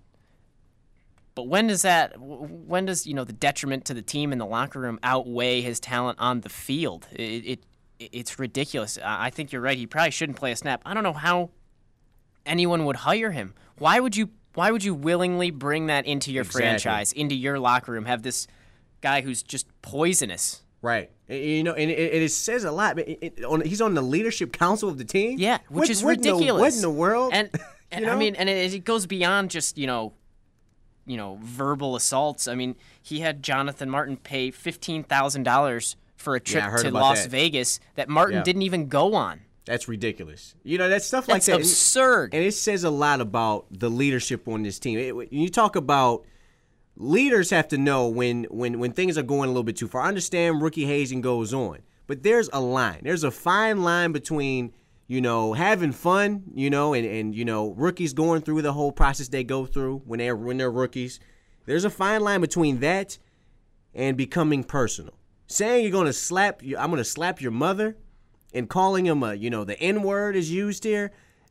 but when does that? When does you know the detriment to the team in the locker room outweigh his talent on the field? It, it it's ridiculous. I think you're right. He probably shouldn't play a snap. I don't know how anyone would hire him. Why would you? Why would you willingly bring that into your Exactly. franchise, into your locker room? Have this guy who's just poisonous. Right. And, you know, and it, it says a lot. It, it, on, he's on the leadership council of the team. Yeah, which What- is what in the- ridiculous. what in the world? And, and You know? I mean, and it, it goes beyond just you know, you know, verbal assaults. I mean, he had Jonathan Martin pay fifteen thousand dollars for a trip I heard to about Las that. Vegas that Martin Yeah. didn't even go on. That's ridiculous. You know, that's stuff like That's that. absurd. And it says a lot about the leadership on this team. It, when you talk about leaders have to know when, when, when things are going a little bit too far. I understand rookie hazing goes on, but there's a line. There's a fine line between, you know, having fun, you know, and, and you know, rookies going through the whole process they go through when they're when they're rookies. There's a fine line between that and becoming personal. Saying you're going to slap you, I'm going to slap your mother, and calling him a, you know, the N-word is used here,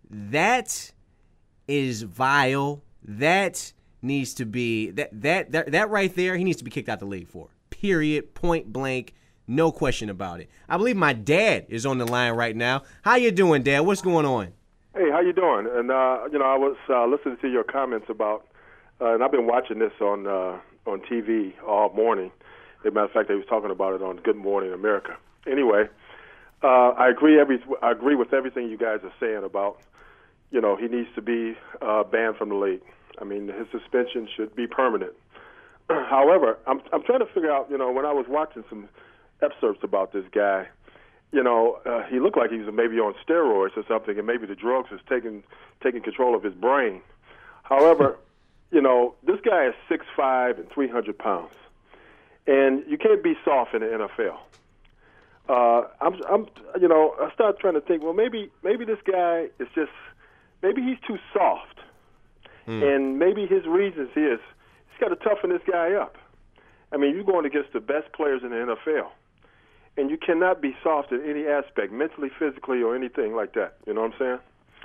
that is vile. That needs to be, that, that that that right there, he needs to be kicked out the league for. Period. Point blank. No question about it. I believe my dad is on the line right now. How you doing, Dad? What's going on? Hey, how you doing? And uh, you know, I was uh, listening to your comments about, uh, and I've been watching this on uh, on T V all morning. As a matter of fact, they was talking about it on Good Morning America. Anyway, uh, I agree. Every I agree with everything you guys are saying about, you know, he needs to be uh, banned from the league. I mean, his suspension should be permanent. However, I'm I'm trying to figure out, you know, when I was watching some excerpts about this guy, you know, uh, he looked like he was maybe on steroids or something, and maybe the drugs was taking taking control of his brain. However, you know, this guy is six five and three hundred pounds, and you can't be soft in the N F L. Uh, I'm, I'm, you know, I started trying to think. Well, maybe, maybe this guy is just, maybe he's too soft, Hmm. and maybe his reasons is he's got to toughen this guy up. I mean, you're going against the best players in the N F L, and you cannot be soft in any aspect, mentally, physically, or anything like that. You know what I'm saying?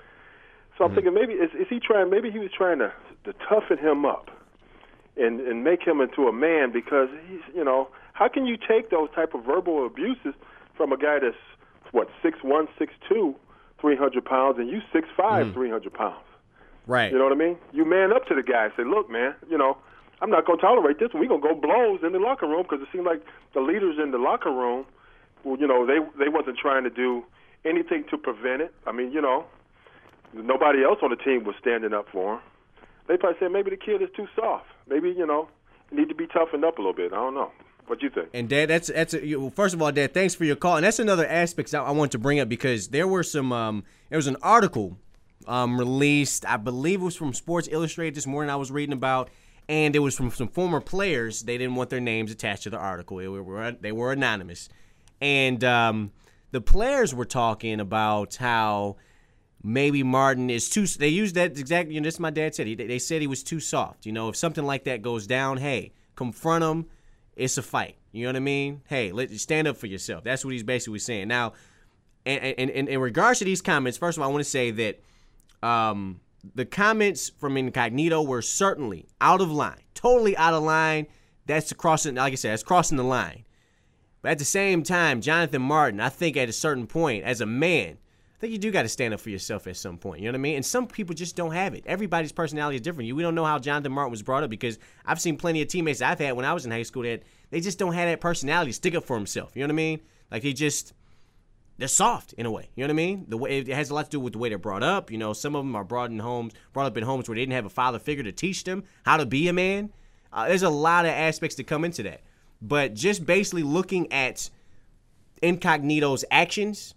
So I'm thinking maybe is, is he trying? Maybe he was trying to, to toughen him up and and make him into a man, because he's, you know, how can you take those type of verbal abuses from a guy that's what six one, six two, three hundred pounds, and you six five, Mm. three hundred pounds? Right. You know what I mean? You man up to the guy. Say, look, man, you know, I'm not going to tolerate this. We're going to go blows in the locker room because it seemed like the leaders in the locker room, well, you know, they they wasn't trying to do anything to prevent it. I mean, you know, nobody else on the team was standing up for him. They probably said maybe the kid is too soft. Maybe, you know, need to be toughened up a little bit. I don't know. What do you think? And, Dad, that's that's a, you, well, first of all, Dad, thanks for your call. And that's another aspect I, I want to bring up because there were some um, – there was an article um, released, I believe it was from Sports Illustrated this morning I was reading about, and it was from some former players. They didn't want their names attached to the article. They were, they were anonymous. And um, the players were talking about how maybe Martin is too – they used that exactly – you know, this my dad said. He, they said he was too soft. You know, if something like that goes down, hey, confront him. It's a fight. You know what I mean? Hey, let stand up for yourself. That's what he's basically saying. Now, and, and, and in regards to these comments, first of all, I want to say that um, the comments from Incognito were certainly out of line, totally out of line. That's crossing, like I said, that's crossing the line. But at the same time, Jonathan Martin, I think at a certain point, as a man, I think you do got to stand up for yourself at some point. You know what I mean? And some people just don't have it. Everybody's personality is different. We don't know how Jonathan Martin was brought up because I've seen plenty of teammates I've had when I was in high school that they just don't have that personality to stick up for himself. You know what I mean? Like they just, they're soft in a way. You know what I mean? The way it has a lot to do with the way they're brought up. You know, some of them are brought in homes, brought up in homes where they didn't have a father figure to teach them how to be a man. Uh, there's a lot of aspects that come into that. But just basically looking at Incognito's actions,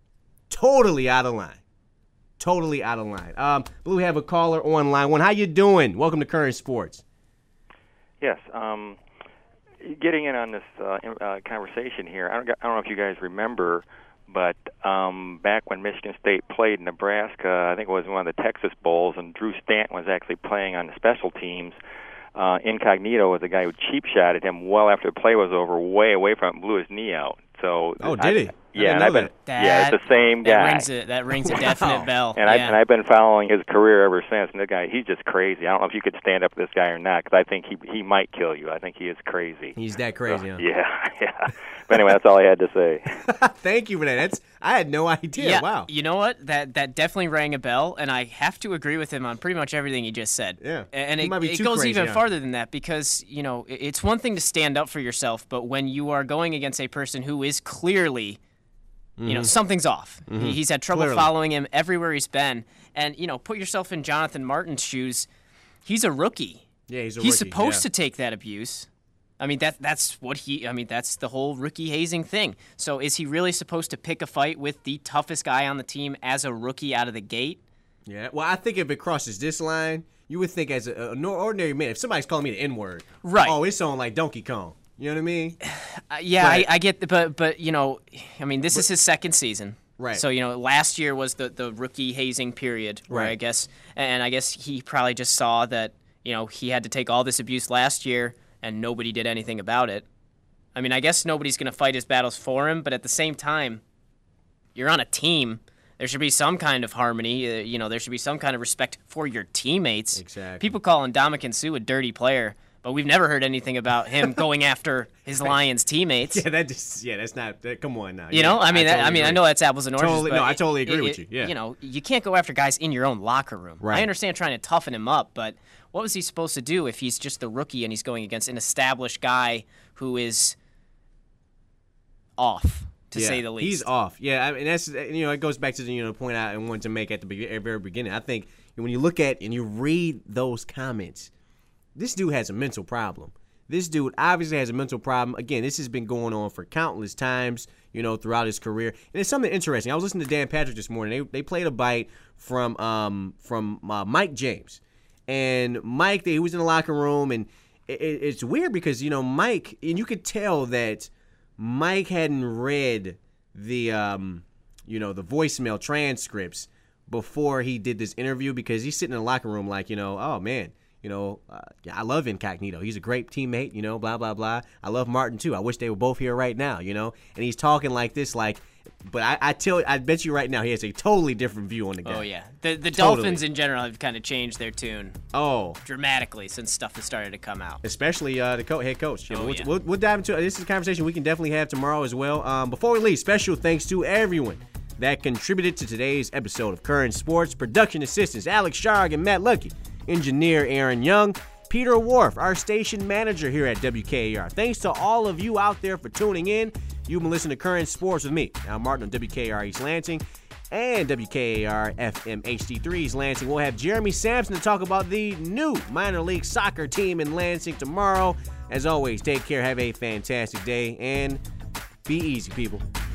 totally out of line. Totally out of line. Um, Blue, have a caller on line one. How you doing? Welcome to Current Sports. Yes. Um, getting in on this uh, uh, conversation here, I don't, I don't know if you guys remember, but um, back when Michigan State played Nebraska, I think it was one of the Texas Bowls, and Drew Stanton was actually playing on the special teams. Uh, Incognito was the guy who cheap shot at him well after the play was over, way away from him, blew his knee out. So oh, did he? I, Yeah, and I've been, that, yeah, it's the same guy. That rings a, that rings a definite wow. bell. And, yeah. I, and I've been following his career ever since. And the guy, he's just crazy. I don't know if you could stand up to this guy or not, because I think he he might kill you. I think he is crazy. He's that crazy, so, huh? Yeah, yeah. But anyway, that's all I had to say. Thank you for that. That's I had no idea. Yeah, wow. You know what? That that definitely rang a bell, and I have to agree with him on pretty much everything he just said. Yeah. And he it, might be it too goes crazy, even huh? farther than that because, you know, it's one thing to stand up for yourself, but when you are going against a person who is clearly – You know, Mhm. something's off. Mhm. He, he's had trouble Clearly. following him everywhere he's been. And, you know, put yourself in Jonathan Martin's shoes. He's a rookie. Yeah, he's a He's rookie, supposed yeah. to take that abuse. I mean, that that's what he – I mean, that's the whole rookie hazing thing. So is he really supposed to pick a fight with the toughest guy on the team as a rookie out of the gate? Yeah, well, I think if it crosses this line, you would think as a, an ordinary man, if somebody's calling me the N-word, Right. oh, it's on like Donkey Kong. You know what I mean? Uh, yeah, But- I, I get the, but but you know, I mean, this is his second season, Right. So you know, last year was the, the rookie hazing period, where I Right. guess, and I guess he probably just saw that you know he had to take all this abuse last year, and nobody did anything about it. I mean, I guess nobody's gonna fight his battles for him, but at the same time, you're on a team. There should be some kind of harmony. Uh, you know, there should be some kind of respect for your teammates. Exactly. People calling Ndamukong Suh a dirty player. But we've never heard anything about him going after his Lions teammates. Yeah, that just yeah, that's not. That, come on now. You Yeah, know, I mean, totally I mean, I agree. know that's apples and oranges. Totally, but no, I it- totally agree it- with you. Yeah. You know, you can't go after guys in your own locker room. Right. I understand trying to toughen him up, but what was he supposed to do if he's just the rookie and he's going against an established guy who is off, to Yeah, say the least? He's off. Yeah, I mean that's you know it goes back to the you know point I wanted to make at the be- very beginning. I think when you look at and you read those comments, this dude has a mental problem. This dude obviously has a mental problem. Again, this has been going on for countless times, you know, throughout his career. And it's something interesting. I was listening to Dan Patrick this morning. They they played a bite from um from uh, Mike James, and Mike he was in the locker room, and it, it, it's weird because you know Mike, and you could tell that Mike hadn't read the um you know the voicemail transcripts before he did this interview because he's sitting in the locker room like you know oh man. You know, uh, I love Incognito. He's a great teammate, you know, blah, blah, blah. I love Martin, too. I wish they were both here right now, you know. And he's talking like this, like, but I, I tell I bet you right now he has a totally different view on the guy. Oh, yeah. The the Totally. Dolphins in general have kind of changed their tune Oh. dramatically since stuff has started to come out. Especially uh, the co- head coach. You know, Oh, we'll, yeah. we'll, we'll dive into This is a conversation we can definitely have tomorrow as well. Um, before we leave, special thanks to everyone that contributed to today's episode of Current Sports. Production assistants Alex Sharg and Matt Lucky. Engineer Aaron Young. Peter Wharf, our station manager here at W K A R. Thanks to all of you out there for tuning in. You've been listening to Current Sports with me, Al Martin on W K A R East Lansing and W K A R F M H D three East Lansing. We'll have Jeremy Sampson to talk about the new minor league soccer team in Lansing tomorrow. As always, take care, have a fantastic day, and be easy, people.